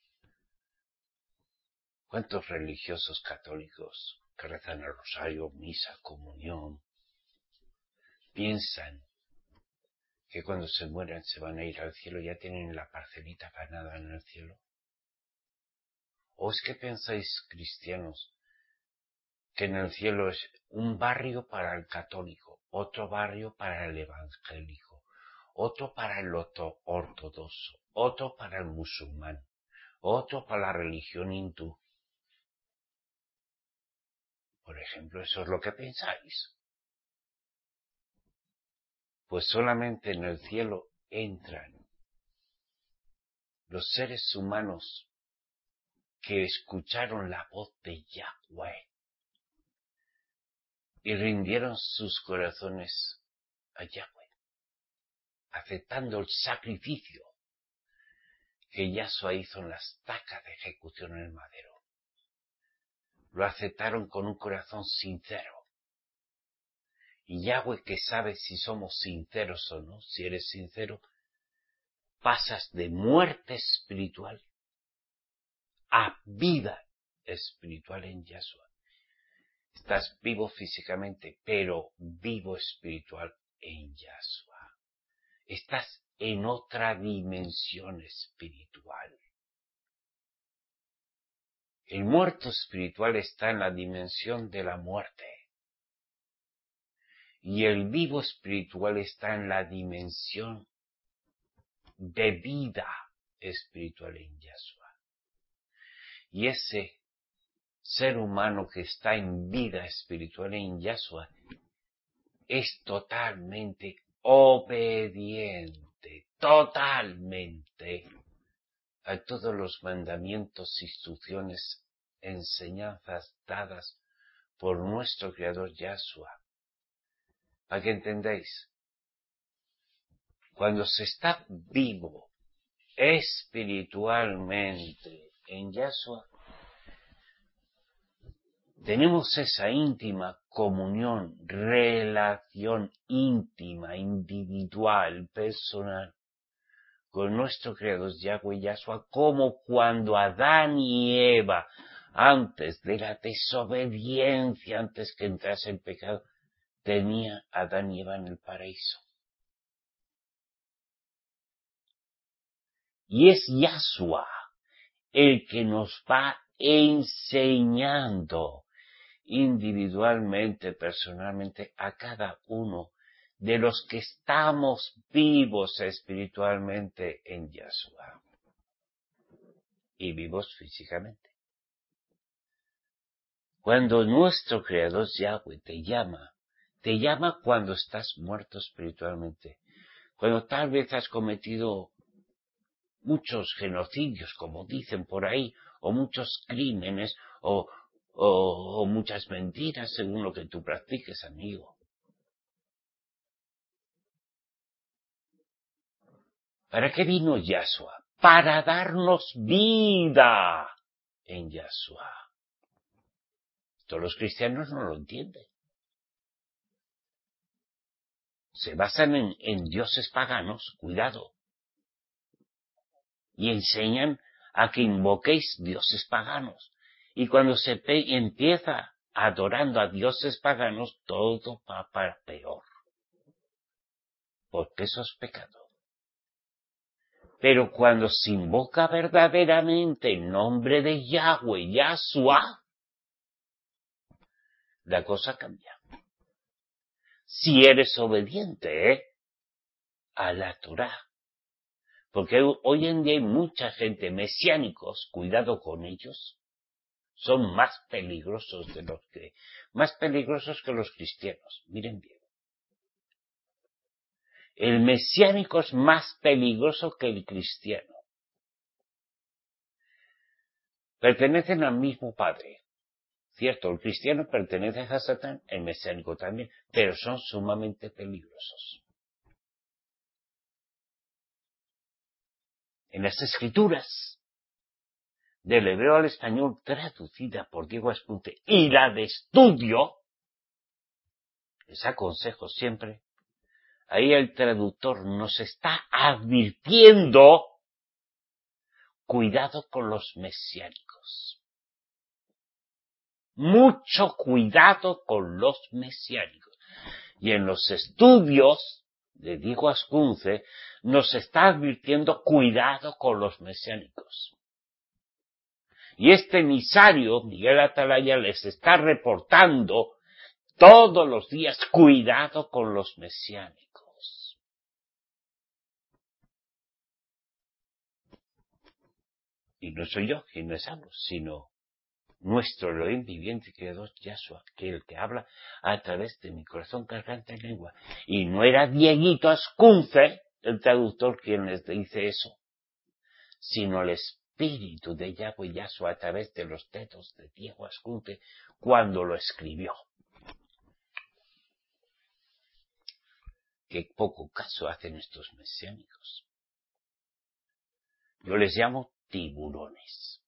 ¿Cuántos religiosos católicos que rezan el rosario, misa, comunión, piensan que cuando se mueran se van a ir al cielo, ya tienen la parcelita ganada en el cielo? ¿O es que pensáis, cristianos, que en el cielo es un barrio para el católico, otro barrio para el evangélico, otro para el ortodoxo, otro para el musulmán, otro para la religión hindú? Por ejemplo, ¿eso es lo que pensáis? Pues solamente en el cielo entran los seres humanos que escucharon la voz de Yahweh y rindieron sus corazones a Yahweh, aceptando el sacrificio que Yahshua hizo en la estaca de ejecución en el madero. Lo aceptaron con un corazón sincero. Y Yahweh, que sabe si somos sinceros o no, si eres sincero, pasas de muerte espiritual a vida espiritual en Yahshua. Estás vivo físicamente, pero vivo espiritual en Yahshua. Estás en otra dimensión espiritual. El muerto espiritual está en la dimensión de la muerte. Y el vivo espiritual está en la dimensión de vida espiritual en Yahshua. Y ese ser humano que está en vida espiritual en Yahshua es totalmente obediente, totalmente a todos los mandamientos, instrucciones, enseñanzas dadas por nuestro Creador Yahshua. Para que entendáis, cuando se está vivo espiritualmente en Yahshua, tenemos esa íntima comunión, relación íntima, individual, personal, con nuestro Creador Yahweh Yahshua, como cuando Adán y Eva, antes de la desobediencia, antes que entrase el pecado, tenía Adán y Eva en el paraíso. Y es Yahshua el que nos va enseñando individualmente, personalmente, a cada uno de los que estamos vivos espiritualmente en Yahshua y vivos físicamente. Cuando nuestro Creador Yahweh te llama cuando estás muerto espiritualmente, cuando tal vez has cometido muchos genocidios, como dicen por ahí, o muchos crímenes, o muchas mentiras, según lo que tú practiques, amigo. ¿Para qué vino Yahshua? Para darnos vida en Yahshua. Todos los cristianos no lo entienden. Se basan en dioses paganos, cuidado, y enseñan a que invoquéis dioses paganos. Y cuando se empieza adorando a dioses paganos, todo va para peor. Porque eso es pecado. Pero cuando se invoca verdaderamente el nombre de Yahweh, Yahshua, la cosa cambia. Si eres obediente a la Torah. Porque hoy en día hay mucha gente mesiánicos, cuidado con ellos, son más peligrosos que los cristianos. Miren bien. El mesiánico es más peligroso que el cristiano. Pertenecen al mismo padre. Cierto, el cristiano pertenece a Satán, el mesiánico también, pero son sumamente peligrosos. En las escrituras, del hebreo al español, traducida por Diego Espunte, y la de estudio, les aconsejo siempre, ahí el traductor nos está advirtiendo, cuidado con los mesiánicos. Mucho cuidado con los mesiánicos. Y en los estudios de Diego Ascunce nos está advirtiendo cuidado con los mesiánicos. Y este emisario, Miguel Atalaya, les está reportando todos los días cuidado con los mesiánicos. Y no soy yo quien les hablo, sino nuestro Elohim viviente creador Yahshua, que el que habla a través de mi corazón, garganta y lengua. Y no era Dieguito Ascunce, el traductor, quien les dice eso, sino el espíritu de Yahweh Yahshua a través de los dedos de Diego Ascunce cuando lo escribió. Qué poco caso hacen estos mesiánicos. Yo les llamo tiburones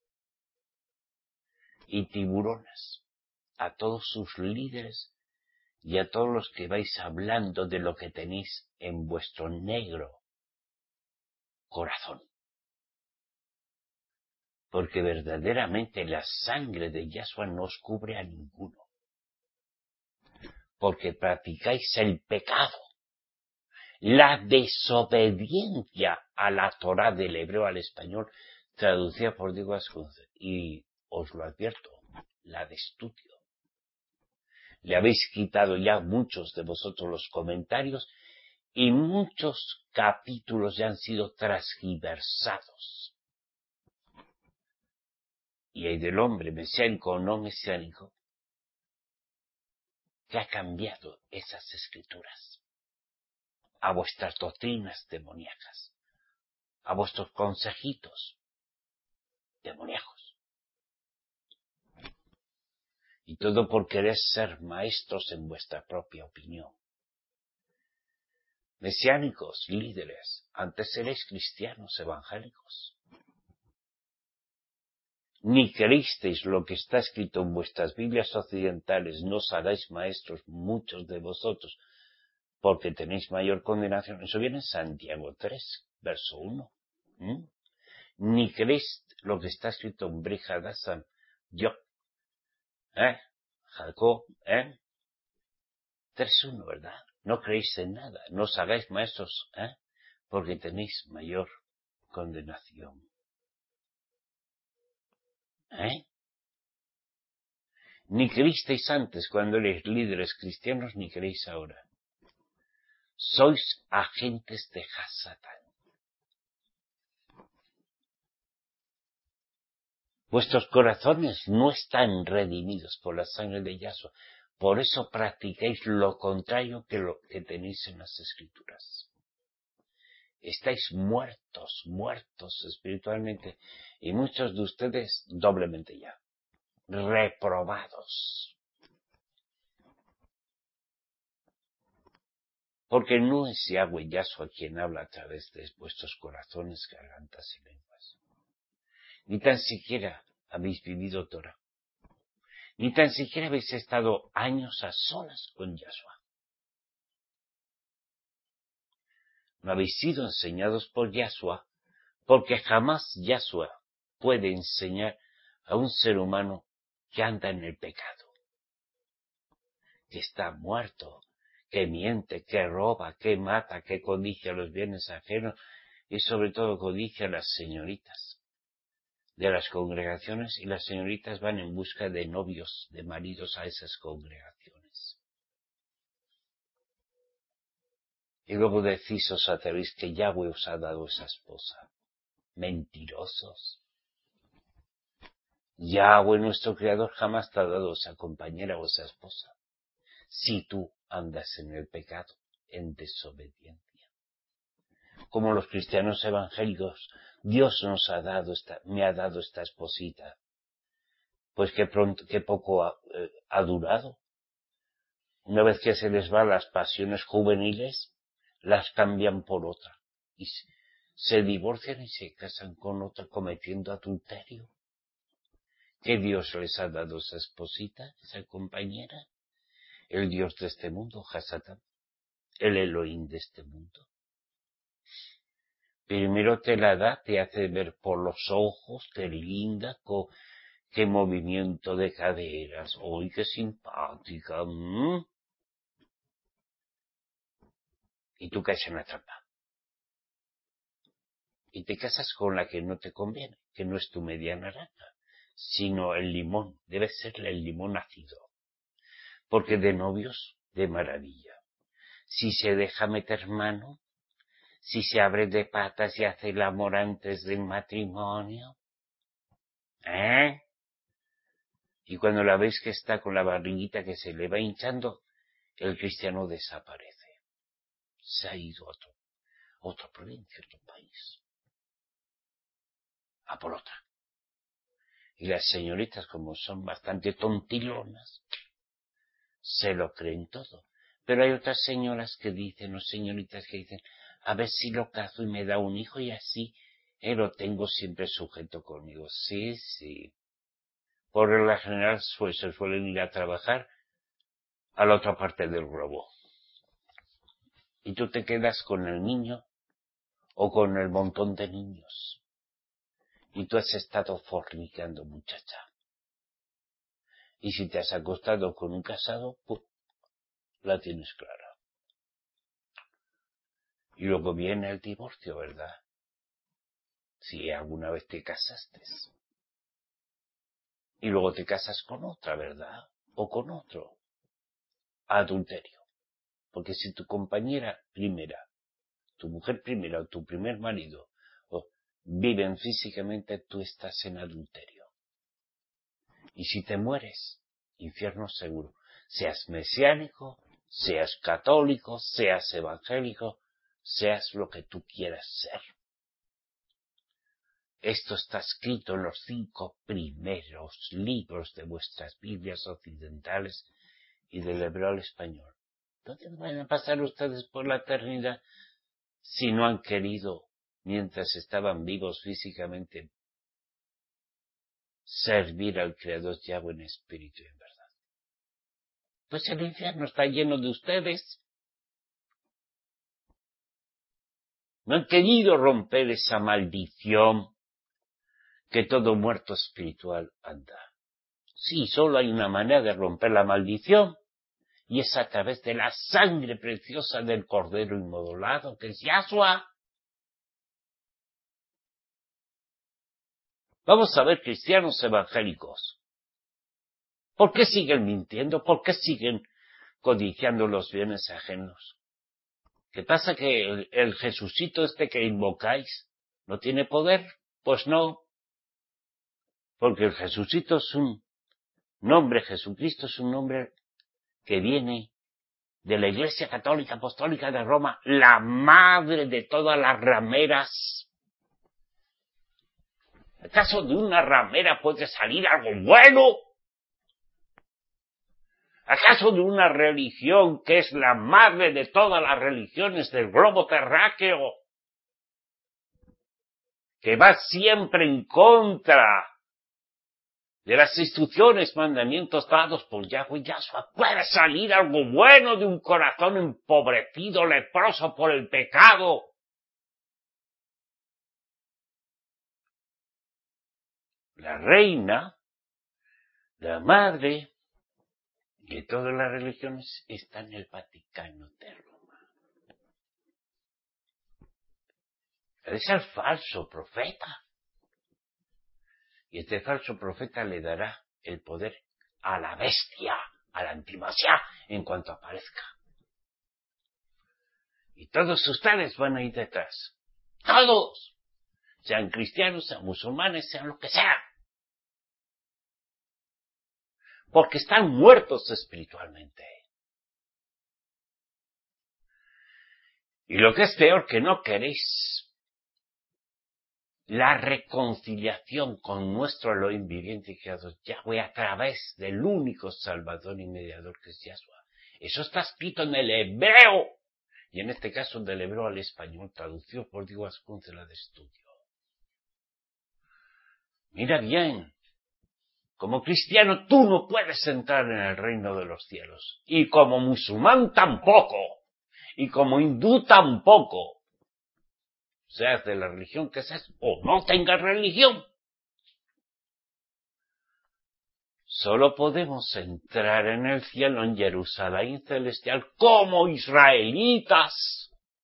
y tiburonas a todos sus líderes y a todos los que vais hablando de lo que tenéis en vuestro negro corazón. Porque verdaderamente la sangre de Yahshua no os cubre a ninguno. Porque practicáis el pecado, la desobediencia a la Torá del hebreo al español, traducida por Diego Ascunce. Y os lo advierto, la de estudio. Le habéis quitado ya muchos de vosotros los comentarios y muchos capítulos ya han sido transgiversados. Y hay del hombre mesiánico o no mesiánico que ha cambiado esas escrituras a vuestras doctrinas demoníacas, a vuestros consejitos demoníacos. Y todo por querer ser maestros en vuestra propia opinión. Mesiánicos, líderes, antes seréis cristianos evangélicos. Ni creísteis lo que está escrito en vuestras Biblias occidentales, no os hagáis maestros muchos de vosotros, porque tenéis mayor condenación. Eso viene en Santiago 3, verso 1. Ni creéis lo que está escrito en Brit Hadassan, yo, Jacob, 3:1, ¿verdad? No creéis en nada, no os hagáis maestros, porque tenéis mayor condenación. Ni creísteis antes cuando erais líderes cristianos, ni creéis ahora. Sois agentes de Hasatán. Vuestros corazones no están redimidos por la sangre de Yahshua. Por eso practicáis lo contrario que lo que tenéis en las Escrituras. Estáis muertos espiritualmente, y muchos de ustedes doblemente ya. Reprobados. Porque no es Yahweh Yahshua quien habla a través de vuestros corazones, gargantas y lenguas. Ni tan siquiera habéis vivido Torah. Ni tan siquiera habéis estado años a solas con Yahshua. No habéis sido enseñados por Yahshua, porque jamás Yahshua puede enseñar a un ser humano que anda en el pecado, que está muerto, que miente, que roba, que mata, que codicia los bienes ajenos y sobre todo codicia a las señoritas de las congregaciones, y las señoritas van en busca de novios, de maridos a esas congregaciones. Y luego decís, os atrevéis que Yahweh os ha dado esa esposa. Mentirosos. Yahweh, nuestro Creador, jamás te ha dado esa compañera o esa esposa. Si tú andas en el pecado, en desobediencia. Como los cristianos evangélicos, Dios me ha dado esta esposita. Pues qué poco ha durado. Una vez que se les van las pasiones juveniles, las cambian por otra. Y se divorcian y se casan con otra cometiendo adulterio. ¿Qué Dios les ha dado esa esposita, esa compañera? El Dios de este mundo, Hasatán. El Elohim de este mundo. Primero te la da, te hace ver por los ojos, qué linda, qué movimiento de caderas, ¡uy, qué simpática! Y tú caes en la trampa. Y te casas con la que no te conviene, que no es tu media naranja, sino el limón. Debe ser el limón ácido. Porque de novios, de maravilla. Si se deja meter mano, si se abre de patas y hace el amor antes del matrimonio, y cuando la veis que está con la barriguita que se le va hinchando, el cristiano desaparece. Se ha ido a otra provincia, a otro país. A por otra. Y las señoritas, como son bastante tontilonas, se lo creen todo. Pero hay otras señoras que dicen, o señoritas que dicen, a ver si lo caso y me da un hijo y así lo tengo siempre sujeto conmigo. Sí, sí. Por regla general se suelen ir a trabajar a la otra parte del globo. Y tú te quedas con el niño o con el montón de niños. Y tú has estado fornicando, muchacha. Y si te has acostado con un casado, pues la tienes clara. Y luego viene el divorcio, ¿verdad? Si alguna vez te casaste. Y luego te casas con otra, ¿verdad? O con otro. Adulterio. Porque si tu compañera primera, tu mujer primera o tu primer marido viven físicamente, tú estás en adulterio. Y si te mueres, infierno seguro. Seas mesiánico, seas católico, seas evangélico, seas lo que tú quieras ser. Esto está escrito en los 5 primeros libros de vuestras Biblias occidentales y del hebreo al español. ¿Dónde van a pasar ustedes por la eternidad si no han querido, mientras estaban vivos físicamente, servir al Creador Yahweh en espíritu y en verdad? Pues el infierno está lleno de ustedes. No han querido romper esa maldición que todo muerto espiritual anda. Sí, solo hay una manera de romper la maldición, y es a través de la sangre preciosa del Cordero inmolado, que es Yahshua. Vamos a ver, cristianos evangélicos, ¿por qué siguen mintiendo? ¿Por qué siguen codiciando los bienes ajenos? ¿Qué pasa, que el Jesucito este que invocáis no tiene poder? Pues no, porque el Jesucito es un nombre, Jesucristo es un nombre que viene de la Iglesia Católica Apostólica de Roma, la madre de todas las rameras. ¿Acaso de una ramera puede salir algo bueno? ¿Acaso de una religión que es la madre de todas las religiones del globo terráqueo, que va siempre en contra de las instrucciones, mandamientos dados por Yahweh Yahshua, puede salir algo bueno de un corazón empobrecido, leproso por el pecado? La reina, la madre de todas las religiones, está en el Vaticano de Roma. Es el falso profeta. Y este falso profeta le dará el poder a la bestia, a la antimasía, en cuanto aparezca. Y todos ustedes van a ir detrás. Todos. Sean cristianos, sean musulmanes, sean lo que sean. Porque están muertos espiritualmente. Y lo que es peor, que no queréis la reconciliación con nuestro Elohim viviente y creador Yahweh a través del único Salvador y Mediador que es Yahshua. Eso está escrito en el hebreo, y en este caso del hebreo al español, traducido por Diego Ascúncela de Estudio. Mira bien, como cristiano tú no puedes entrar en el reino de los cielos, y como musulmán tampoco, y como hindú tampoco. Seas de la religión que seas o no tengas religión. Solo podemos entrar en el cielo, en Jerusalén celestial, como israelitas,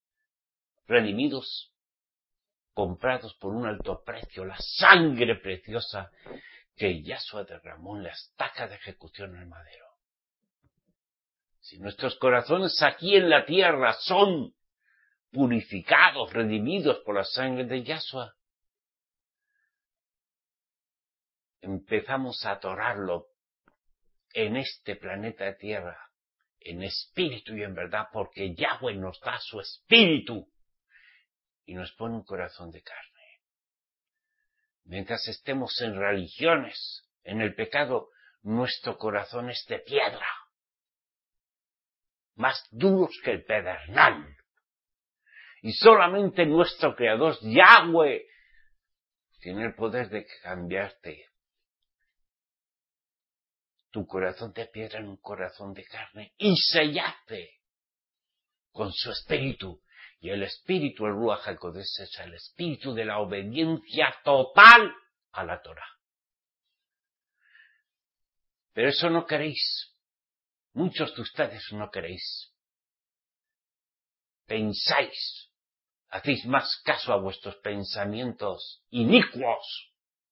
redimidos, comprados por un alto precio, la sangre preciosa que Yahshua derramó en la estaca de ejecución en el madero. Si nuestros corazones aquí en la tierra son purificados, redimidos por la sangre de Yahshua, empezamos a adorarlo en este planeta Tierra, en espíritu y en verdad, porque Yahweh nos da su espíritu y nos pone un corazón de carne. Mientras estemos en religiones, en el pecado, nuestro corazón es de piedra, más duros que el pedernal. Y solamente nuestro Creador, Yahweh, tiene el poder de cambiarte tu corazón de piedra en un corazón de carne y sellarte con su espíritu. Y el espíritu, el Ruach HaKodesh, es el espíritu de la obediencia total a la Torah. Pero eso no queréis. Muchos de ustedes no queréis. Pensáis, hacéis más caso a vuestros pensamientos inicuos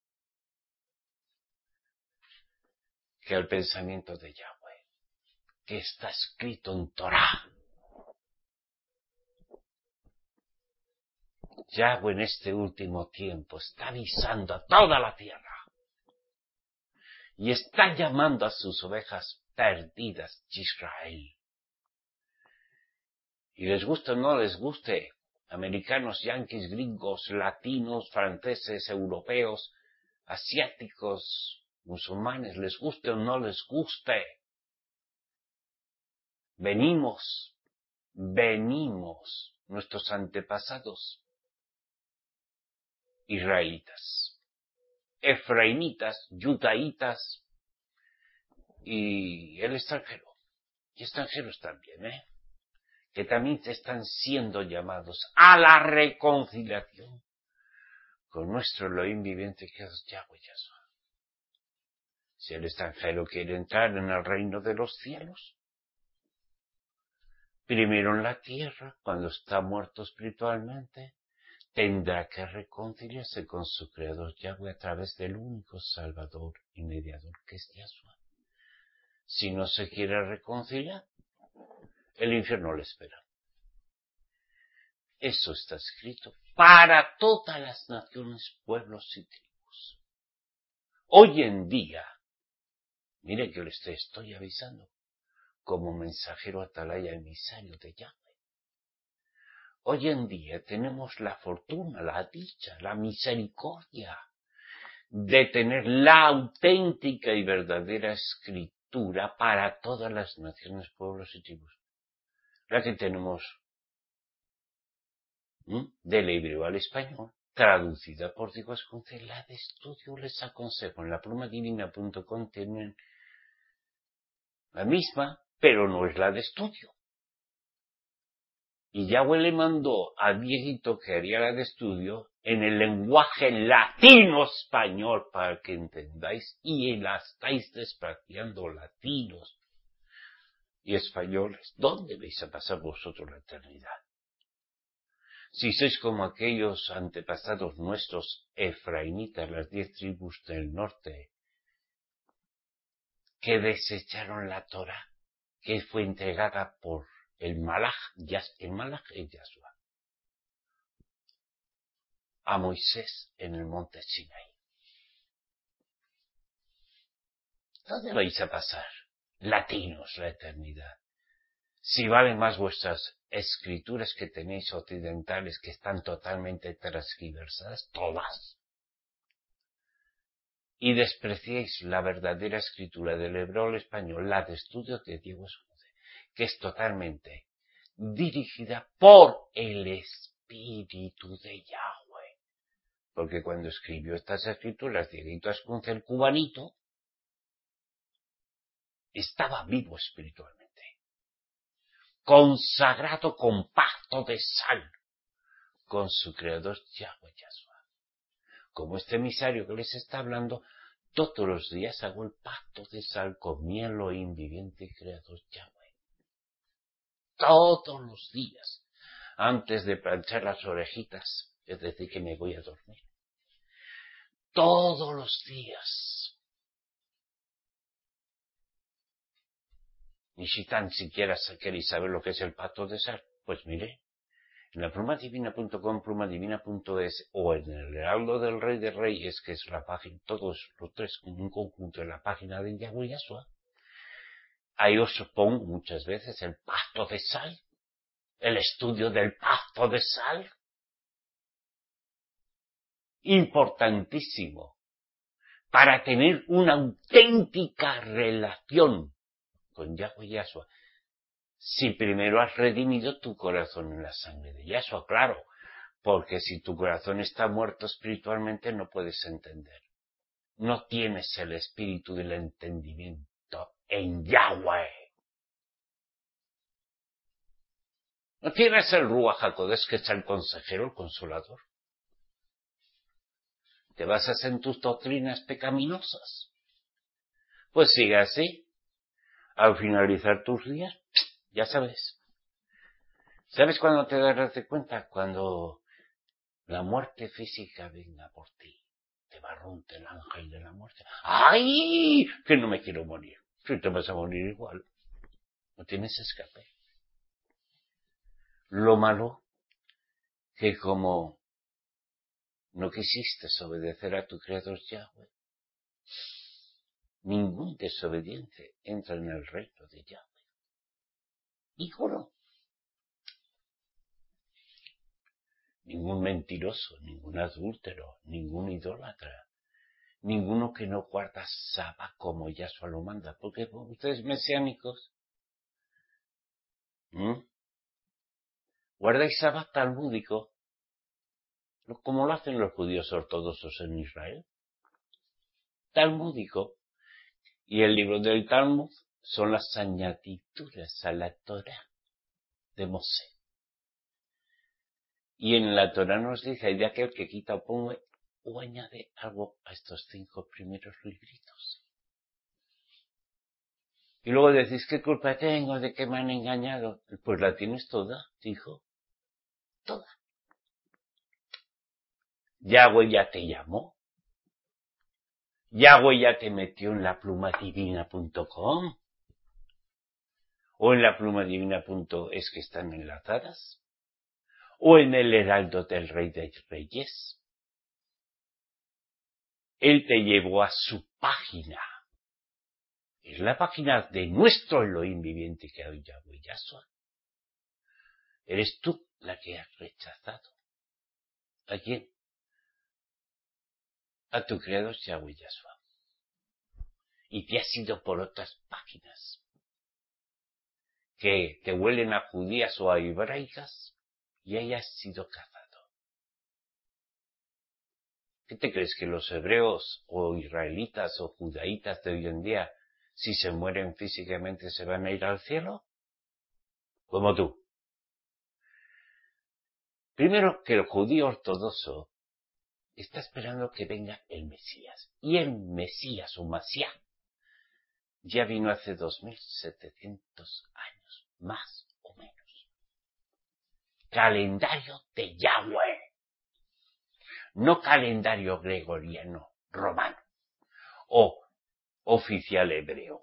que al pensamiento de Yahweh, que está escrito en Torah. Yahweh en este último tiempo está avisando a toda la tierra y está llamando a sus ovejas perdidas de Israel. Y les guste o no les guste, americanos, yanquis, gringos, latinos, franceses, europeos, asiáticos, musulmanes, les guste o no les guste, venimos, nuestros antepasados israelitas, efraimitas, yudaítas y el extranjero. Y extranjeros también, que también están siendo llamados a la reconciliación con nuestro Elohim viviente que es Yahweh Yahshua. Si el extranjero quiere entrar en el reino de los cielos, primero en la tierra, cuando está muerto espiritualmente, tendrá que reconciliarse con su Creador Yahweh a través del único Salvador y Mediador que es Yahshua. Si no se quiere reconciliar, el infierno le espera. Eso está escrito para todas las naciones, pueblos y tribus. Hoy en día, mire que les estoy avisando, como mensajero atalaya emisario de Yahweh. Hoy en día tenemos la fortuna, la dicha, la misericordia de tener la auténtica y verdadera escritura para todas las naciones, pueblos y tribus. La que tenemos del hebreo al español, traducida por Diego Esconce, la de estudio les aconsejo. En la plumadivina.com tienen la misma, pero no es la de estudio. Y Yahweh le mandó a Dieguito que haría la de estudio en el lenguaje latino-español para que entendáis, y la estáis despreciando latinos y españoles. ¿Dónde vais a pasar vosotros la eternidad? Si sois como aquellos antepasados nuestros efraimitas, las 10 tribus del norte, que desecharon la Torah, que fue entregada por el Malaj es Yahshua, a Moisés en el monte Sinai. ¿Dónde vais a pasar, latinos, la eternidad? Si valen más vuestras escrituras que tenéis occidentales, que están totalmente transgiversadas, todas, y despreciéis la verdadera escritura del hebreo al español, la de estudio de Diego Esconce, que es totalmente dirigida por el Espíritu de Yahweh. Porque cuando escribió estas escrituras, Dieguito Esconce, el cubanito, estaba vivo espiritualmente, consagrado con pacto de sal con su Creador Yahweh Yahshua. Como este emisario que les está hablando, todos los días hago el pacto de sal con mi Elohim viviente y Creador Yahweh. Todos los días. antes de planchar las orejitas, es decir, que me voy a dormir. Todos los días. Y si tan siquiera queréis saber lo que es el pacto de sal, pues mire, en la plumadivina.com, plumadivina.es o en el Heraldo del Rey de Reyes, que es la página, todos los tres en un conjunto en la página de Yahweh Yahshua, ahí os pongo muchas veces el pacto de sal, el estudio del pacto de sal. Importantísimo para tener una auténtica relación con Yahweh Yahshua. Si primero has redimido tu corazón en la sangre de Yahshua, claro, porque si tu corazón está muerto espiritualmente no puedes entender. No tienes el espíritu del entendimiento en Yahweh. No tienes el Ruach HaKodesh, que es el consejero, el consolador. Te basas en tus doctrinas pecaminosas. Pues sigue así. Al finalizar tus días, ya sabes. ¿Sabes cuándo te darás de cuenta? Cuando la muerte física venga por ti. Te barrunte el ángel de la muerte. ¡Ay! Que no me quiero morir. Si te vas a morir igual. No tienes escape. Lo malo, que como no quisiste obedecer a tu Creador Yahweh, ningún desobediente entra en el reino de Yahweh. Híjolo. Ningún mentiroso, ningún adúltero, ningún idólatra, ninguno que no guarda Saba como Yahshua lo manda. Porque ustedes mesiánicos, ¿guardáis Saba talmúdico? Como lo hacen los judíos ortodoxos en Israel. Talmúdico. Y el libro del Talmud son las añadiduras a la Torah de Mosé. Y en la Torah nos dice, hay de aquel que quita o pone o añade algo a estos 5 primeros libritos. Y luego decís, ¿qué culpa tengo de que me han engañado? Pues la tienes toda, hijo. Toda. Yahweh ya te llamó. Yahweh ya te metió en la plumadivina.com. O en la plumadivina.es, que están enlazadas. O en el Heraldo del Rey de Reyes. Él te llevó a su página. Es la página de nuestro Elohim viviente, que hay Yahweh Yahshua. Eres tú la que has rechazado. ¿A quién? A tu Creador Yahweh Yahshua. Y te has ido por otras páginas que te huelen a judías o a hebraicas y hayas sido cazado. ¿Qué te crees, que los hebreos o israelitas o judaítas de hoy en día, si se mueren físicamente, se van a ir al cielo? Como tú. Primero, que el judío ortodoxo está esperando que venga el Mesías. Y el Mesías o Mashiach ya vino hace 2700 años, más o menos. Calendario de Yahweh. No calendario gregoriano, romano, o oficial hebreo.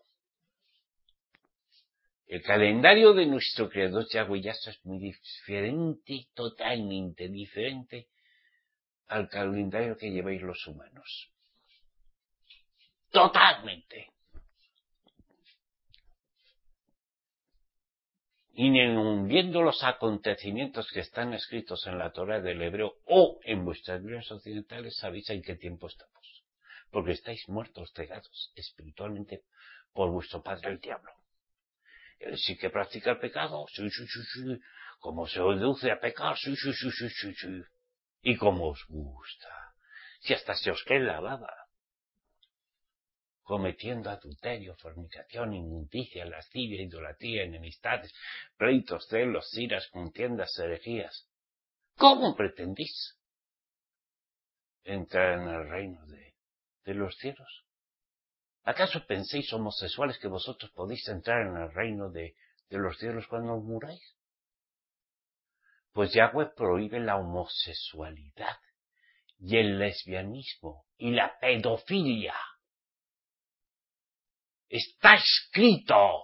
El calendario de nuestro Creador Yahweh Yahshua es muy diferente, totalmente diferente al calendario que lleváis los humanos. Totalmente. Y viendo los acontecimientos que están escritos en la Torá del hebreo o en vuestras Biblias occidentales, sabéis en qué tiempo estamos. Porque estáis muertos, cegados espiritualmente por vuestro padre el diablo. Él sí que practica el pecado, sí. Como se deduce a pecar, sí. Y como os gusta. Si hasta se os cae la baba. Cometiendo adulterio, fornicación, inmundicia, lascivia, idolatría, enemistades, pleitos, celos, iras, contiendas, herejías. ¿Cómo pretendís entrar en el reino de los cielos? ¿Acaso penséis, homosexuales, que vosotros podéis entrar en el reino de los cielos cuando os muráis? Pues Yahweh prohíbe la homosexualidad y el lesbianismo y la pedofilia. Está escrito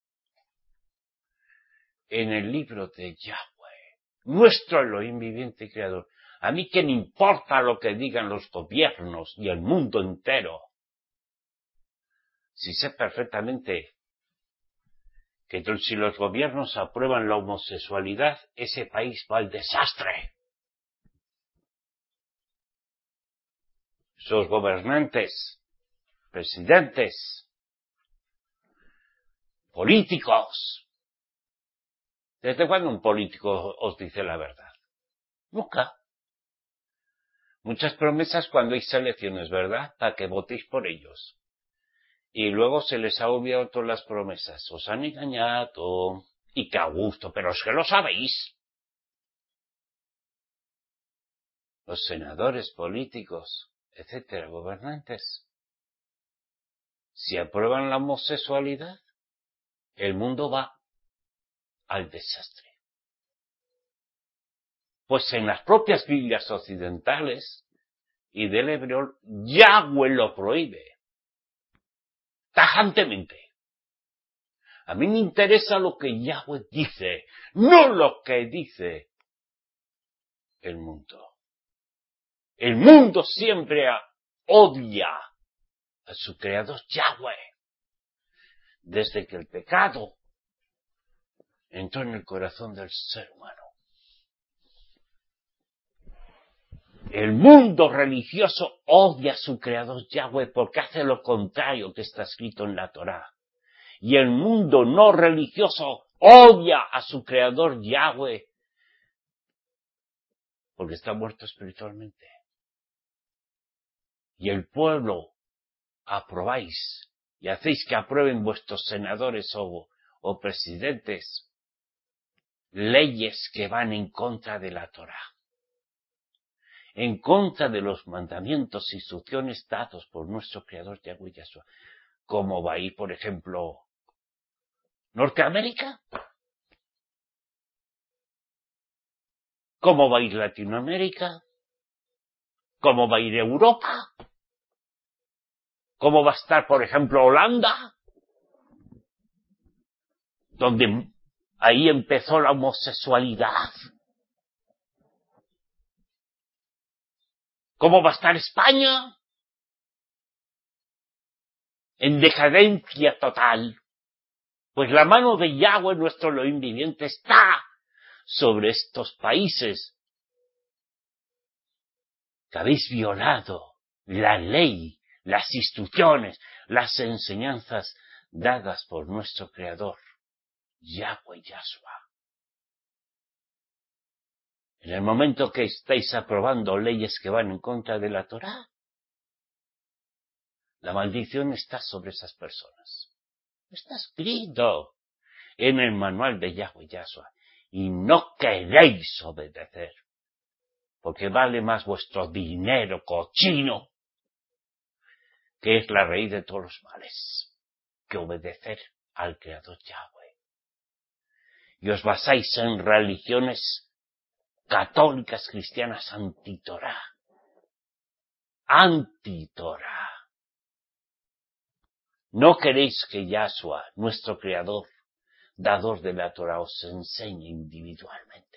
en el libro de Yahweh, nuestro Elohim viviente y creador. A mí qué me importa lo que digan los gobiernos y el mundo entero, si sé perfectamente que si los gobiernos aprueban la homosexualidad, ese país va al desastre. Sus gobernantes, presidentes, políticos. ¿Desde cuándo un político os dice la verdad? Nunca. Muchas promesas cuando hay selecciones, ¿verdad? Para que votéis por ellos. Y luego se les ha olvidado todas las promesas. Os han engañado. Y que a gusto, pero es que lo sabéis. Los senadores, políticos, etcétera, gobernantes. Si aprueban la homosexualidad, el mundo va al desastre. Pues en las propias Biblias occidentales y del hebreo, Yahweh lo prohíbe. Tajantemente. A mí me interesa lo que Yahweh dice, no lo que dice el mundo. El mundo siempre odia a su creador Yahweh. Desde que el pecado entró en el corazón del ser humano. El mundo religioso odia a su creador Yahweh porque hace lo contrario que está escrito en la Torá. Y el mundo no religioso odia a su creador Yahweh porque está muerto espiritualmente. Y el pueblo aprobáis y hacéis que aprueben vuestros senadores o presidentes leyes que van en contra de la Torá, en contra de los mandamientos e instrucciones dados por nuestro creador Yahweh Yahshua. ¿Cómo va a ir, por ejemplo, Norteamérica? ¿Cómo va a ir Latinoamérica? ¿Cómo va a ir Europa? ¿Cómo va a estar, por ejemplo, Holanda? Donde ahí empezó la homosexualidad. ¿Cómo va a estar España? En decadencia total. Pues la mano de Yahweh, nuestro Elohim viviente, está sobre estos países que habéis violado la ley, las instrucciones, las enseñanzas dadas por nuestro Creador, Yahweh Yahshua. En el momento que estáis aprobando leyes que van en contra de la Torá, la maldición está sobre esas personas. Está escrito en el manual de Yahweh Yahshua. Y no queréis obedecer, porque vale más vuestro dinero cochino, que es la raíz de todos los males, que obedecer al Creador Yahweh. Y os basáis en religiones católicas cristianas anti-Torá. Anti-Torá. No queréis que Yahshua, nuestro Creador, dador de la Torá, os enseñe individualmente.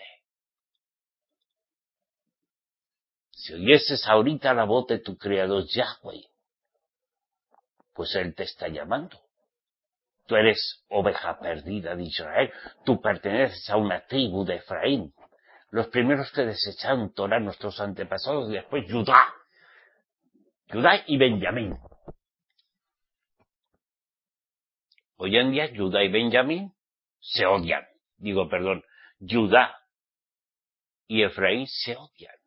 Si oyeses ahorita la voz de tu Creador Yahweh, pues Él te está llamando. Tú eres oveja perdida de Israel. Tú perteneces a una tribu de Efraín. Los primeros que desecharon Torá, nuestros antepasados, y después Judá. Judá y Benjamín. Hoy en día Judá y Benjamín se odian. Judá y Efraín se odian.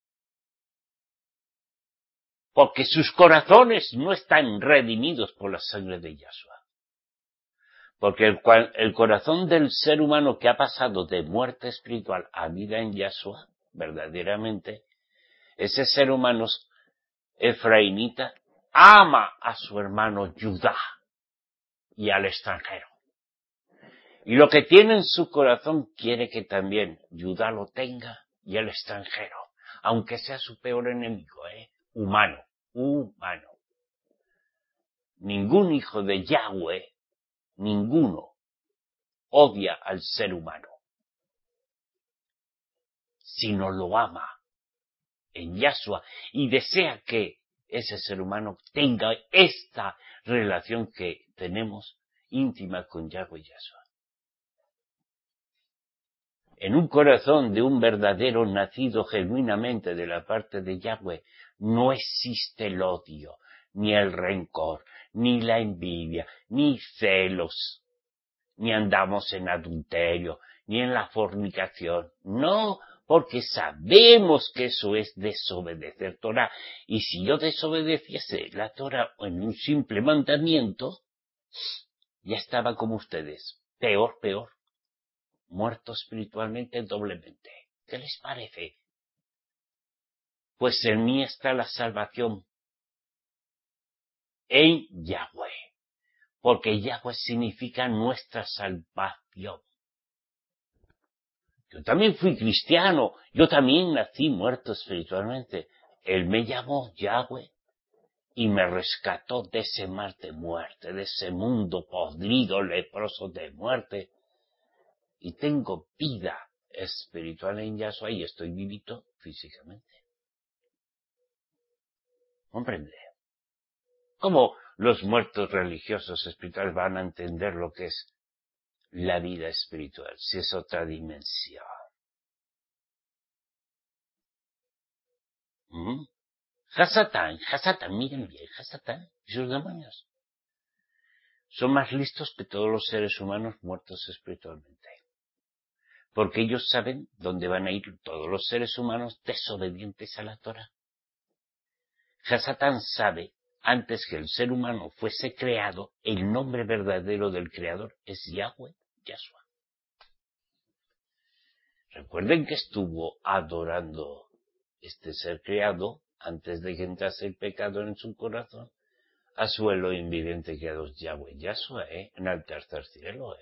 Porque sus corazones no están redimidos por la sangre de Yahshua. Porque el corazón del ser humano que ha pasado de muerte espiritual a vida en Yahshua, verdaderamente, ese ser humano efraínita ama a su hermano Judá y al extranjero. Y lo que tiene en su corazón quiere que también Judá lo tenga y el extranjero, aunque sea su peor enemigo, humano. Ningún hijo de Yahweh, ninguno, odia al ser humano, sino lo ama en Yahshua y desea que ese ser humano tenga esta relación que tenemos íntima con Yahweh y Yahshua. En un corazón de un verdadero nacido genuinamente de la parte de Yahweh no existe el odio, ni el rencor, ni la envidia, ni celos, ni andamos en adulterio, ni en la fornicación. No, porque sabemos que eso es desobedecer Torah. Y si yo desobedeciese la Torah en un simple mandamiento, ya estaba como ustedes, peor, muerto espiritualmente doblemente. ¿Qué les parece? Pues en mí está la salvación, en Yahweh, porque Yahweh significa nuestra salvación. Yo también fui cristiano, yo también nací muerto espiritualmente. Él me llamó Yahweh y me rescató de ese mar de muerte, de ese mundo podrido, leproso de muerte. Y tengo vida espiritual en Yahshua y estoy vivito físicamente. ¿Comprende? ¿Cómo los muertos religiosos espirituales van a entender lo que es la vida espiritual, si es otra dimensión? Hasatán, miren bien, Hasatán y sus demonios son más listos que todos los seres humanos muertos espiritualmente. Porque ellos saben dónde van a ir todos los seres humanos desobedientes a la Torah. Hasatán sabe, antes que el ser humano fuese creado, el nombre verdadero del Creador es Yahweh, Yahshua. Recuerden que estuvo adorando este ser creado antes de que entrase el pecado en su corazón a su Elohim viviente creado Yahweh, Yahshua, en el tercer cielo.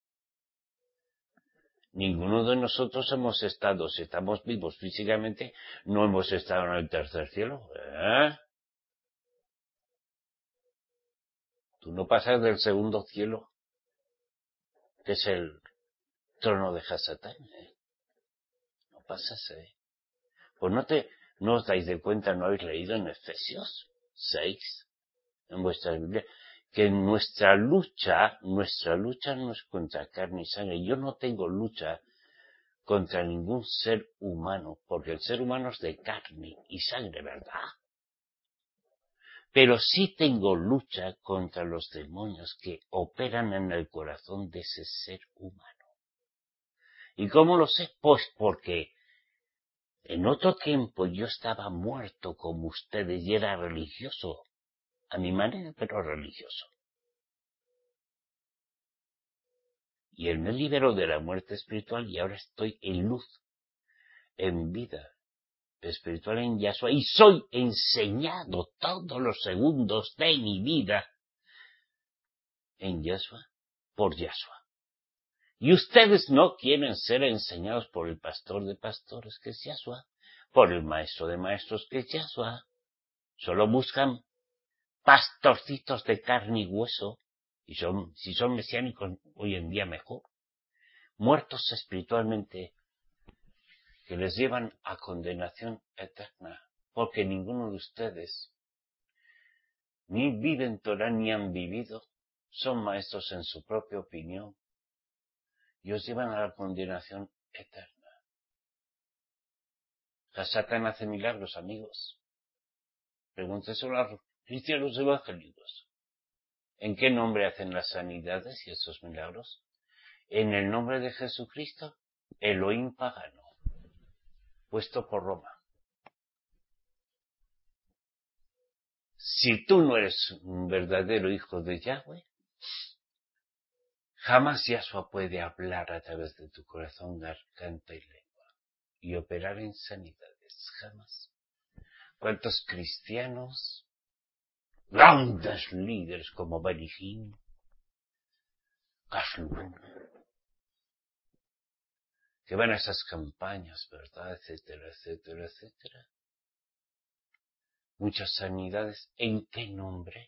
Ninguno de nosotros hemos estado, si estamos vivos físicamente, no hemos estado en el tercer cielo. Tú no pasas del segundo cielo, que es el trono de Hasatán. No pasas, Pues no os dais de cuenta, no habéis leído en Efesios 6, en vuestra Biblia, que nuestra lucha no es contra carne y sangre. Yo no tengo lucha contra ningún ser humano, porque el ser humano es de carne y sangre, ¿verdad? Pero sí tengo lucha contra los demonios que operan en el corazón de ese ser humano. ¿Y cómo lo sé? Pues porque en otro tiempo yo estaba muerto como ustedes y era religioso, a mi manera, pero religioso. Y Él me liberó de la muerte espiritual y ahora estoy en luz, en vida espiritual en Yahshua y soy enseñado todos los segundos de mi vida en Yahshua, por Yahshua. Y ustedes no quieren ser enseñados por el pastor de pastores, que es Yahshua, por el maestro de maestros, que es Yahshua. Solo buscan pastorcitos de carne y hueso, y si son mesiánicos hoy en día mejor, muertos espiritualmente, que les llevan a condenación eterna, porque ninguno de ustedes ni viven Torah ni han vivido, son maestros en su propia opinión, y os llevan a la condenación eterna. Hasatán hace milagros, amigos. Pregúnteselo a los cristianos evangélicos. ¿En qué nombre hacen las sanidades y esos milagros? En el nombre de Jesucristo, Elohim pagano, puesto por Roma. Si tú no eres un verdadero hijo de Yahweh, jamás Yahshua puede hablar a través de tu corazón, garganta y lengua y operar en sanidades, jamás. ¿Cuántos cristianos, grandes líderes como Benihim, Kaslun, que van a esas campañas, ¿verdad? Etcétera, etcétera, etcétera. Muchas sanidades. ¿En qué nombre?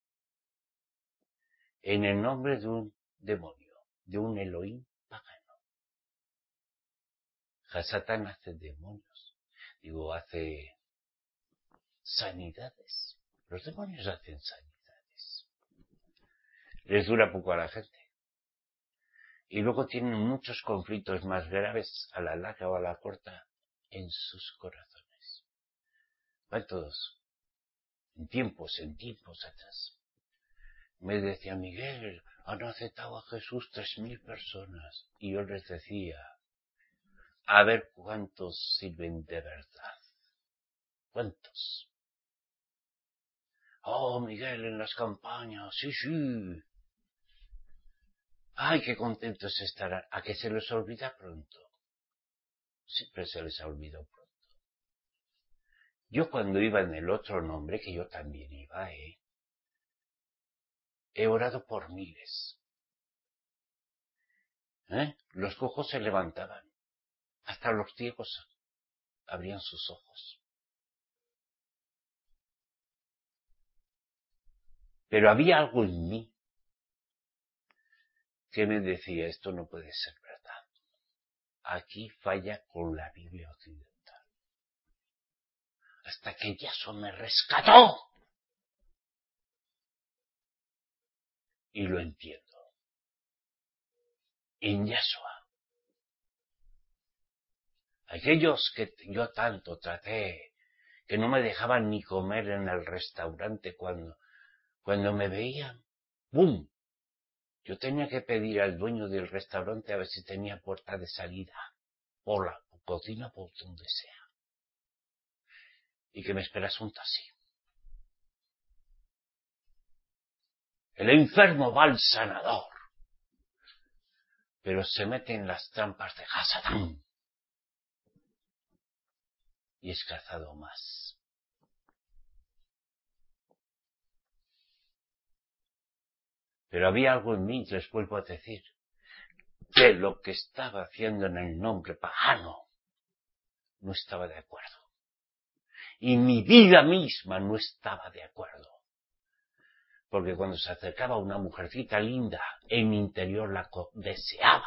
En el nombre de un demonio, de un Elohim pagano. Satán hace demonios, hace sanidades. Los demonios hacen sanidades. Les dura poco a la gente. Y luego tienen muchos conflictos más graves a la larga o a la corta en sus corazones. Van todos, en tiempos atrás. Me decía Miguel, han aceptado a Jesús 3.000 personas. Y yo les decía, a ver cuántos sirven de verdad. ¿Cuántos? Oh, Miguel, en las campañas, sí. Ay, qué contentos estarán. ¿A que se les olvida pronto? Siempre se les ha olvidado pronto. Yo cuando iba en el otro nombre, que yo también iba, he orado por miles. Los cojos se levantaban. Hasta los ciegos abrían sus ojos. Pero había algo en mí que me decía, esto no puede ser verdad. Aquí falla con la Biblia occidental. Hasta que Yahshua me rescató. Y lo entiendo. En Yahshua. Aquellos que yo tanto traté, que no me dejaban ni comer en el restaurante cuando me veían, ¡bum! Yo tenía que pedir al dueño del restaurante a ver si tenía puerta de salida, por la cocina, por donde sea. Y que me esperase un taxi. El enfermo va al sanador, pero se mete en las trampas de Hasatán y es cazado más. Pero había algo en mí, les vuelvo a decir, que lo que estaba haciendo en el nombre pagano no estaba de acuerdo. Y mi vida misma no estaba de acuerdo. Porque cuando se acercaba una mujercita linda, en mi interior la deseaba.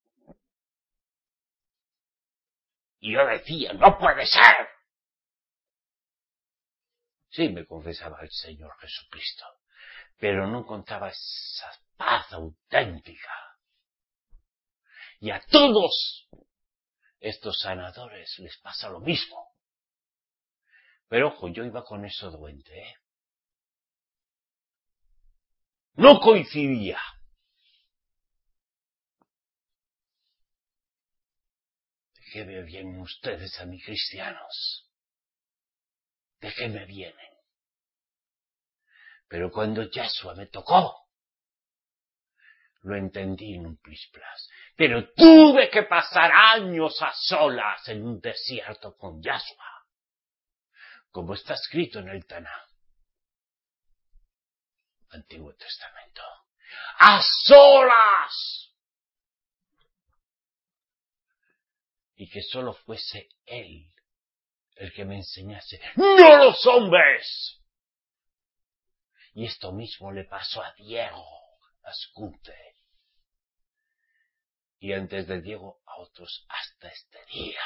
Y yo decía, ¡no puede ser! Sí, me confesaba el Señor Jesucristo, pero no encontraba esa paz auténtica. Y a todos estos sanadores les pasa lo mismo. Pero ojo, yo iba con eso duende, No coincidía. ¿De qué me vienen ustedes a mí, cristianos? ¿De qué me vienen? Pero cuando Yahshua me tocó, lo entendí en un plis-plas. Pero tuve que pasar años a solas en un desierto con Yahshua, como está escrito en el Taná, Antiguo Testamento. ¡A solas! Y que solo fuese Él el que me enseñase, ¡no los hombres! Y esto mismo le pasó a Diego Ascute. Y antes de Diego a otros hasta este día.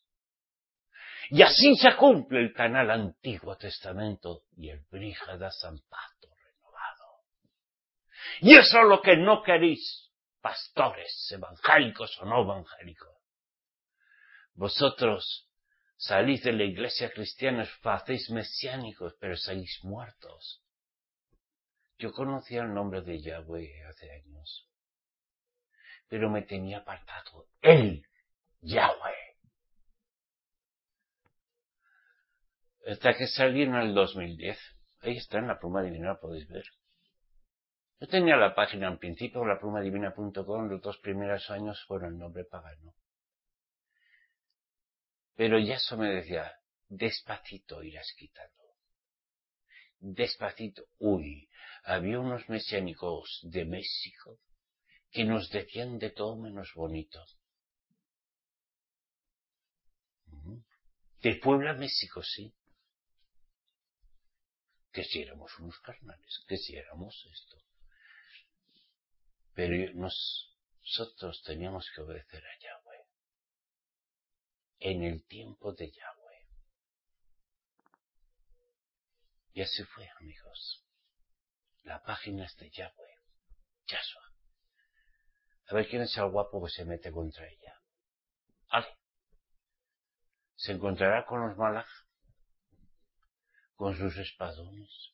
Y así se cumple el canal Antiguo Testamento y el Brígida Pacto renovado. Y eso es lo que no queréis, pastores, evangélicos o no evangélicos. Vosotros salís de la iglesia cristiana, os hacéis mesiánicos, pero salís muertos. Yo conocía el nombre de Yahweh hace años, pero me tenía apartado. Él, Yahweh. Hasta que salí en el 2010. Ahí está en la Pluma Divina, lo podéis ver. Yo tenía la página en principio, laplumadivina.com, los 2 primeros años fueron nombre pagano. Pero ya eso me decía, despacito irás quitando. Despacito. Uy, había unos mesiánicos de México que nos decían de todo menos bonito. De Puebla a México, sí. Que si éramos unos carnales, que si éramos esto. Pero nosotros teníamos que obedecer a Yahweh. En el tiempo de Yahweh. Y así fue, amigos. La página es de Yahweh. Yahshua. A ver quién es el guapo que se mete contra ella. Ale. Se encontrará con los malaj, con sus espadones.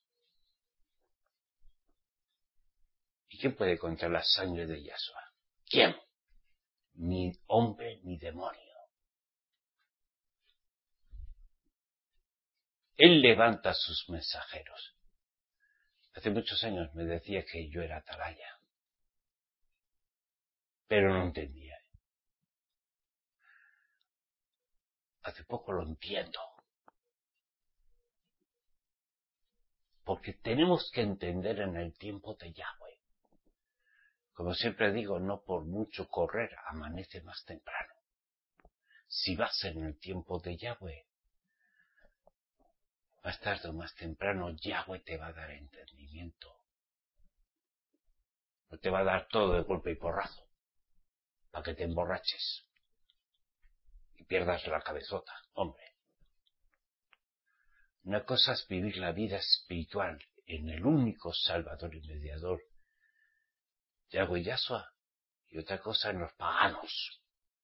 ¿Y quién puede contra la sangre de Yahshua? ¿Quién? Ni hombre ni demonio. Él levanta sus mensajeros. Hace muchos años me decía que yo era atalaya, pero no entendía. Hace poco lo entiendo. Porque tenemos que entender en el tiempo de Yahweh. Como siempre digo, no por mucho correr amanece más temprano. Si vas en el tiempo de Yahweh, más tarde o más temprano Yahweh te va a dar entendimiento. No te va a dar todo de golpe y porrazo, para que te emborraches y pierdas la cabezota, hombre. Una cosa es vivir la vida espiritual en el único Salvador y Mediador, Yahweh Yahshua, y otra cosa en los paganos.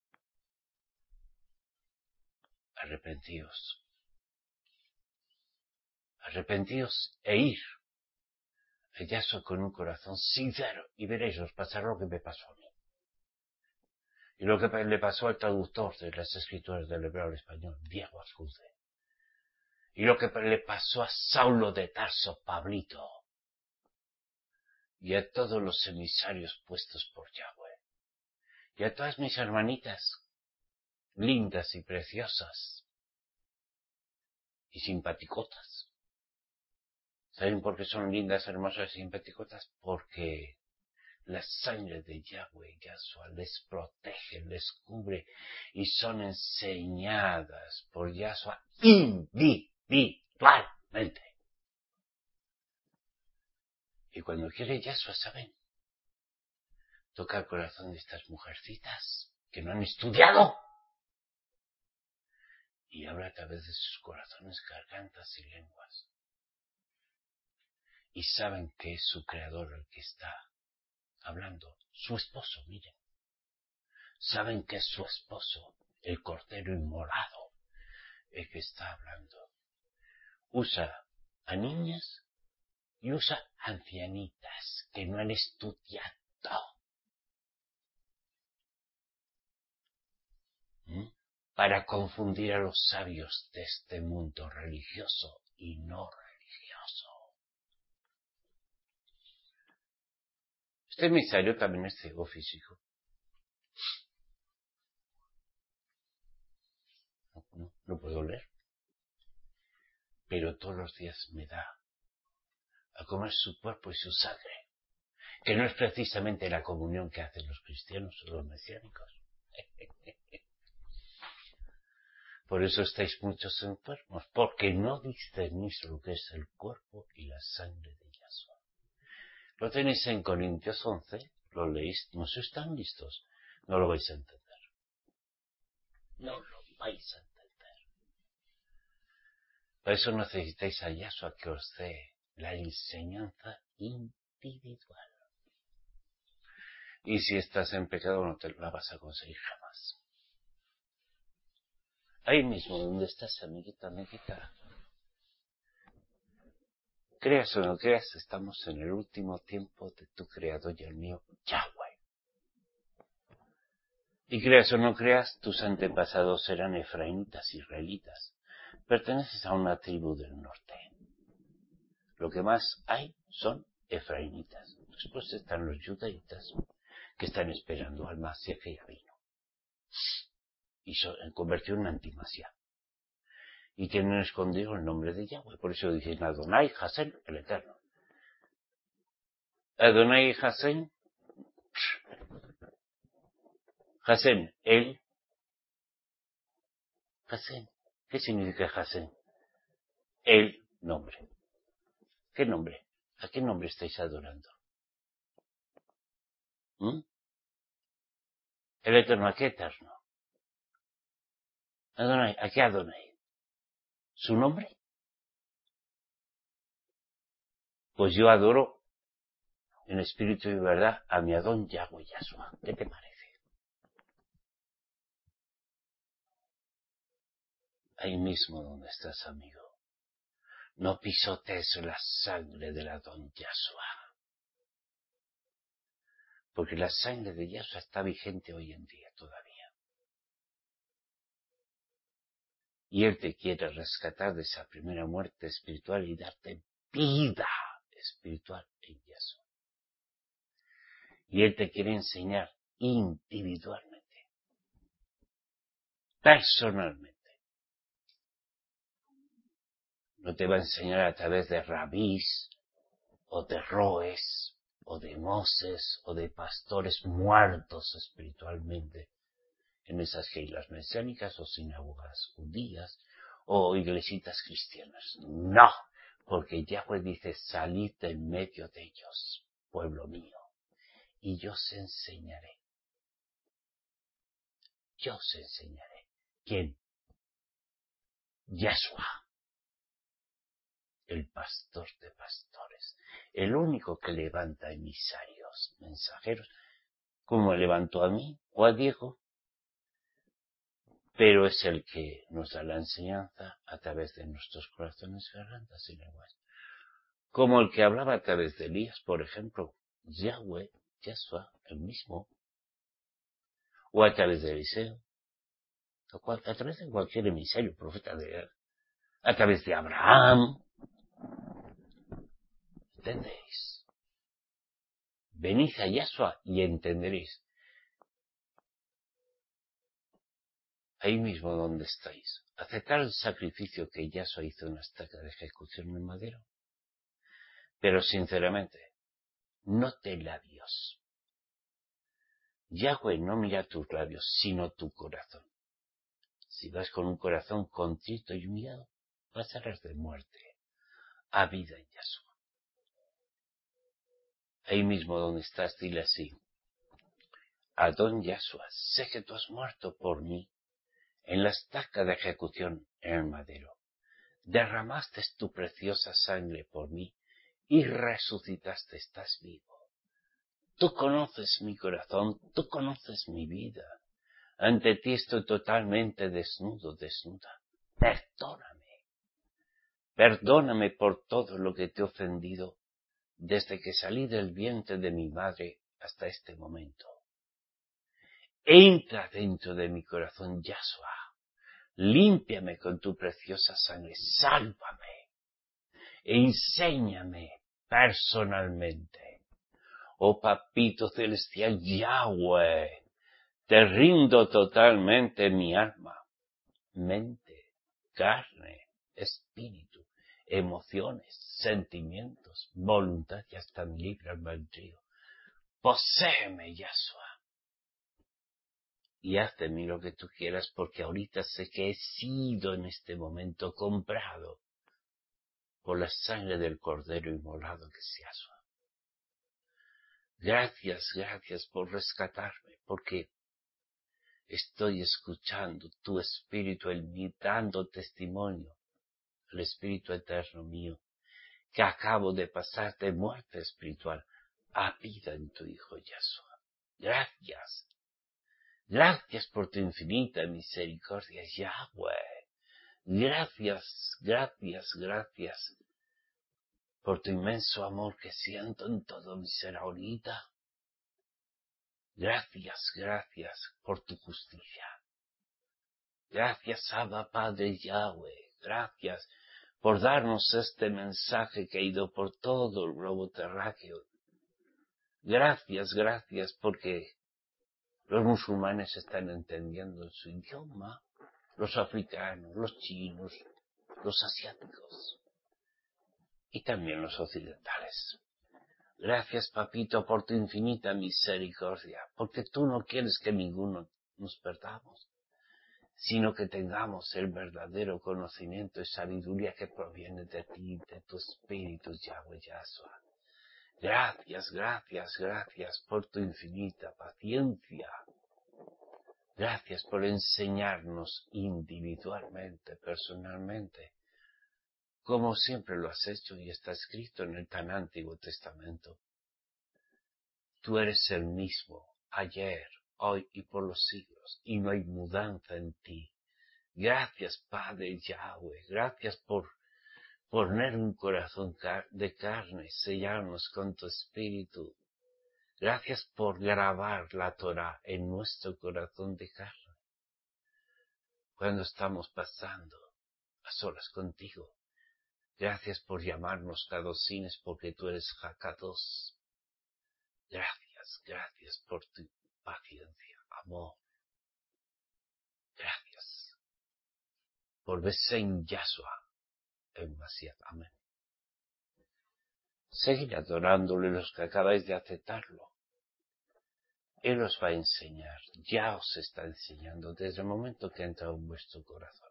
Arrepentíos. Arrepentíos e ir a Yahshua con un corazón sincero y veréis, os pasará lo que me pasó a mí. Y lo que le pasó al traductor de las escrituras del hebreo al español, Diego Ascunce. Y lo que le pasó a Saulo de Tarso, Pablito. Y a todos los emisarios puestos por Yahweh. Y a todas mis hermanitas, lindas y preciosas. Y simpaticotas. ¿Saben por qué son lindas, hermosas y simpaticotas? Porque la sangre de Yahweh Yahshua les protege, les cubre y son enseñadas por Yahshua individualmente. Y cuando quiere Yahshua, ¿saben? Toca el corazón de estas mujercitas que no han estudiado y habla a través de sus corazones, gargantas y lenguas. Y saben que es su creador el que está hablando, su esposo, miren. Saben que es su esposo, el cordero inmolado, el que está hablando. Usa a niñas y usa a ancianitas que no han estudiado. Para confundir a los sabios de este mundo religioso y no religioso. Este emisario también es ciego físico. No puedo leer. Pero todos los días me da a comer su cuerpo y su sangre, que no es precisamente la comunión que hacen los cristianos o los mesiánicos. Por eso estáis muchos enfermos, porque no discernís lo que es el cuerpo y la sangre de Yahshua. Lo tenéis en Corintios 11, lo leéis, no sois tan listos, no lo vais a entender. No lo vais a entender. Por eso necesitáis a Yahshua que os dé la enseñanza individual. Y si estás en pecado no te la vas a conseguir jamás. Ahí mismo donde estás, amiguita, creas o no creas, estamos en el último tiempo de tu creador y el mío, Yahweh. Y creas o no creas, tus antepasados eran efraínitas, israelitas. Perteneces a una tribu del norte. Lo que más hay son efraínitas. Después están los judaitas, que están esperando al Masía que ya vino. Y convirtió en antimasía. Y tienen escondido el nombre de Yahweh. Por eso dicen Adonai Hasem, el Eterno. Adonai Hasem, Hasem, el Hasem, ¿Qué significa Hashem? El nombre. ¿Qué nombre? ¿A qué nombre estáis adorando? El Eterno, ¿a qué Eterno? Adonai, ¿a qué Adonai? ¿Su nombre? Pues yo adoro en espíritu y verdad a mi Adón Yahweh Yahshua. ¿Qué te parece? Ahí mismo donde estás, amigo. No pisotees la sangre del Adón Yahshua. Porque la sangre de Yahshua está vigente hoy en día todavía. Y Él te quiere rescatar de esa primera muerte espiritual y darte vida espiritual en Yahshua. Y Él te quiere enseñar individualmente, personalmente. No te va a enseñar a través de rabís, o de roes, o de moses, o de pastores muertos espiritualmente en esas islas mesiánicas o sinagogas judías o iglesitas cristianas. No, porque Yahweh dice, salid de en medio de ellos, pueblo mío, y yo os enseñaré. Yo os enseñaré. ¿Quién? Yahshua, el pastor de pastores, el único que levanta emisarios, mensajeros, como levantó a mí o a Diego, pero es el que nos da la enseñanza a través de nuestros corazones, gargantas y lenguas. Como el que hablaba a través de Elías, por ejemplo, Yahweh, Yahshua, el mismo, o a través de Eliseo, a través de cualquier emisario, profeta de él, a través de Abraham. ¿Entendéis? Venid a Yahshua y entenderéis. Ahí mismo donde estáis. Aceptar el sacrificio que Yahshua hizo en la estaca de ejecución en el madero. Pero sinceramente, no te labios. Yahweh no mira tus labios, sino tu corazón. Si vas con un corazón contrito y humillado, pasarás de muerte a vida en Yahshua. Ahí mismo donde estás, dile así. Adón Yahshua, sé que tú has muerto por mí en la estaca de ejecución en el madero. Derramaste tu preciosa sangre por mí y resucitaste, estás vivo. Tú conoces mi corazón, tú conoces mi vida. Ante ti estoy totalmente desnudo, desnuda. Perdóname. Perdóname por todo lo que te he ofendido desde que salí del vientre de mi madre hasta este momento. Entra dentro de mi corazón, Yahshua. Límpiame con tu preciosa sangre. Sálvame. Enséñame personalmente. Oh Papito Celestial, Yahweh, te rindo totalmente mi alma, mente, carne, espíritu, emociones, sentimientos, voluntad y hasta mi libre albedrío. Poséeme, Yahshua, y haz de mí lo que tú quieras, porque ahorita sé que he sido en este momento comprado por la sangre del Cordero inmolado que es Yahshua. Gracias, gracias por rescatarme, porque estoy escuchando tu espíritu en mí, dando testimonio al espíritu eterno mío, que acabo de pasar de muerte espiritual a vida en tu Hijo Yahshua. Gracias. Gracias por tu infinita misericordia, Yahweh. Gracias, gracias, gracias por tu inmenso amor que siento en todo mi ser ahorita. Gracias, gracias por tu justicia. Gracias, Abba Padre Yahweh. Gracias por darnos este mensaje que ha ido por todo el globo terráqueo. Gracias, gracias porque los musulmanes están entendiendo su idioma, los africanos, los chinos, los asiáticos y también los occidentales. Gracias, Papito, por tu infinita misericordia, porque tú no quieres que ninguno nos perdamos, sino que tengamos el verdadero conocimiento y sabiduría que proviene de ti, de tu Espíritu, Yahweh Yahshua. Gracias, gracias, gracias por tu infinita paciencia. Gracias por enseñarnos individualmente, personalmente, como siempre lo has hecho y está escrito en el tan Antiguo Testamento. Tú eres el mismo, ayer, hoy y por los siglos, y no hay mudanza en ti. Gracias, Padre Yahweh, gracias por poner un corazón de carne, sellarnos con tu Espíritu. Gracias por grabar la Torah en nuestro corazón de carne. Cuando estamos pasando a solas contigo, gracias por llamarnos Kadosines porque tú eres Hakados. Gracias, gracias por tu paciencia, amor. Gracias por Besen Yahshua en Mashiach. Amén. Seguid adorándole los que acabáis de aceptarlo. Él os va a enseñar, ya os está enseñando desde el momento que entra en vuestro corazón.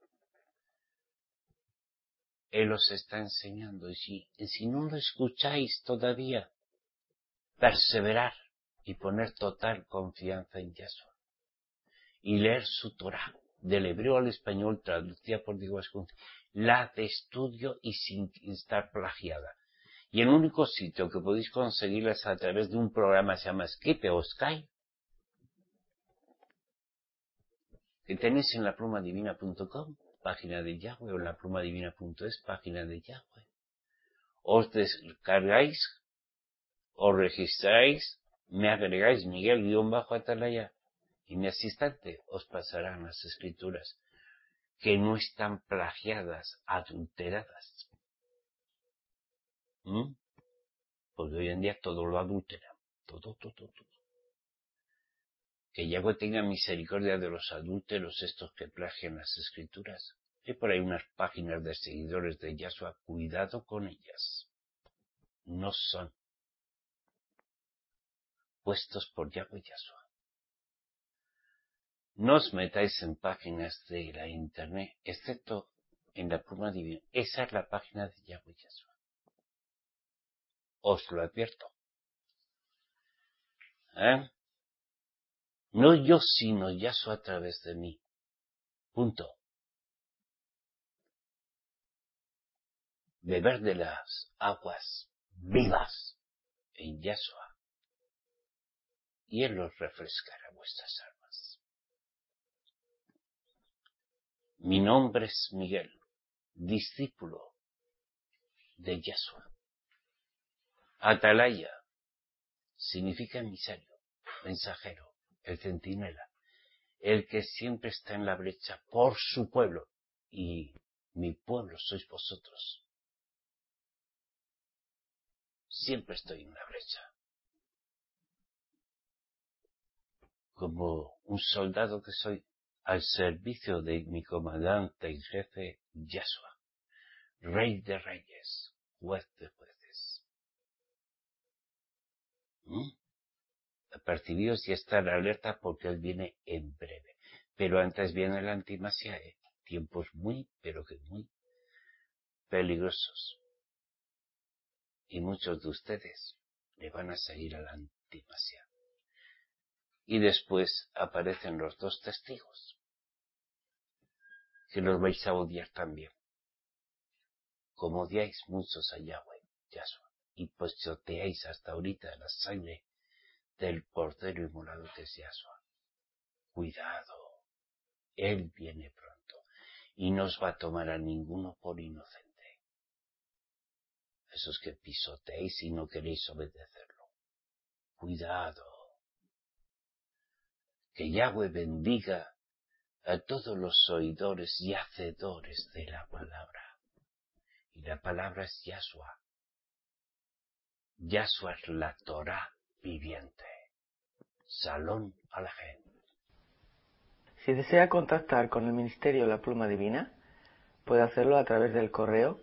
Él os está enseñando y si no lo escucháis todavía, perseverar y poner total confianza en Yahshua. Y leer su Torah, del hebreo al español, traducida por Diego Ascunzi, la de estudio y sin estar plagiada. Y el único sitio que podéis conseguirla es a través de un programa que se llama Skype o Skype, que tenéis en laplumadivina.com, página de Yahweh, o en laplumadivina.es, página de Yahweh. Os descargáis, os registráis, me agregáis Miguel-Atalaya, y mi asistente os pasarán las escrituras que no están plagiadas, adulteradas. Porque hoy en día todo lo adulteran. Todo. Que Yahweh tenga misericordia de los adúlteros estos que plagian las escrituras. Hay por ahí unas páginas de seguidores de Yahshua, cuidado con ellas. No son puestos por Yahweh Yahshua. No os metáis en páginas de la internet, excepto en la pluma divina. Esa es la página de Yahweh Yahshua. Os lo advierto. No yo, sino Yahshua a través de mí. Punto. Beber de las aguas vivas en Yahshua, y Él os refrescará vuestras almas. Mi nombre es Miguel, discípulo de Yahshua. Atalaya significa emisario, mensajero, el centinela, el que siempre está en la brecha por su pueblo, y mi pueblo sois vosotros. Siempre estoy en la brecha. Como un soldado que soy, al servicio de mi comandante y jefe Yahshua, Rey de reyes, juez de jueces. Apercibidos y estar alerta porque Él viene en breve. Pero antes viene el antimasia, tiempos muy, pero que muy peligrosos. Y muchos de ustedes le van a seguir al antimasia. Y después aparecen los dos testigos, que los vais a odiar también. Como odiáis muchos a Yahweh, Yahshua, y pisoteáis hasta ahorita la sangre del Cordero inmolado que es Yahshua. Cuidado, Él viene pronto y no os va a tomar a ninguno por inocente. Esos que pisoteáis y no queréis obedecerlo. Cuidado. Que Yahweh bendiga a todos los oidores y hacedores de la palabra. Y la palabra es Yahshua. Yahshua es la Torah viviente. Salón a la gente. Si desea contactar con el Ministerio La Pluma Divina, puede hacerlo a través del correo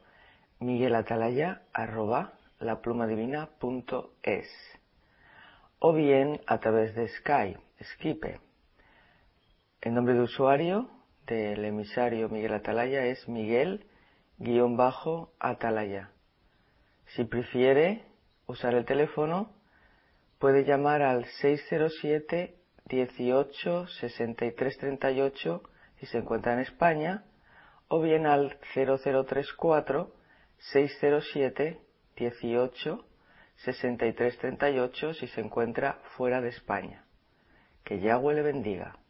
miguelatalaya@laplumadivina.es o bien a través de Skype. El nombre de usuario del emisario Miguel Atalaya es Miguel-Atalaya. Si prefiere usar el teléfono, puede llamar al 607 18 63 38 si se encuentra en España, o bien al 0034 607 18 63 38 si se encuentra fuera de España. Que Yahweh le bendiga.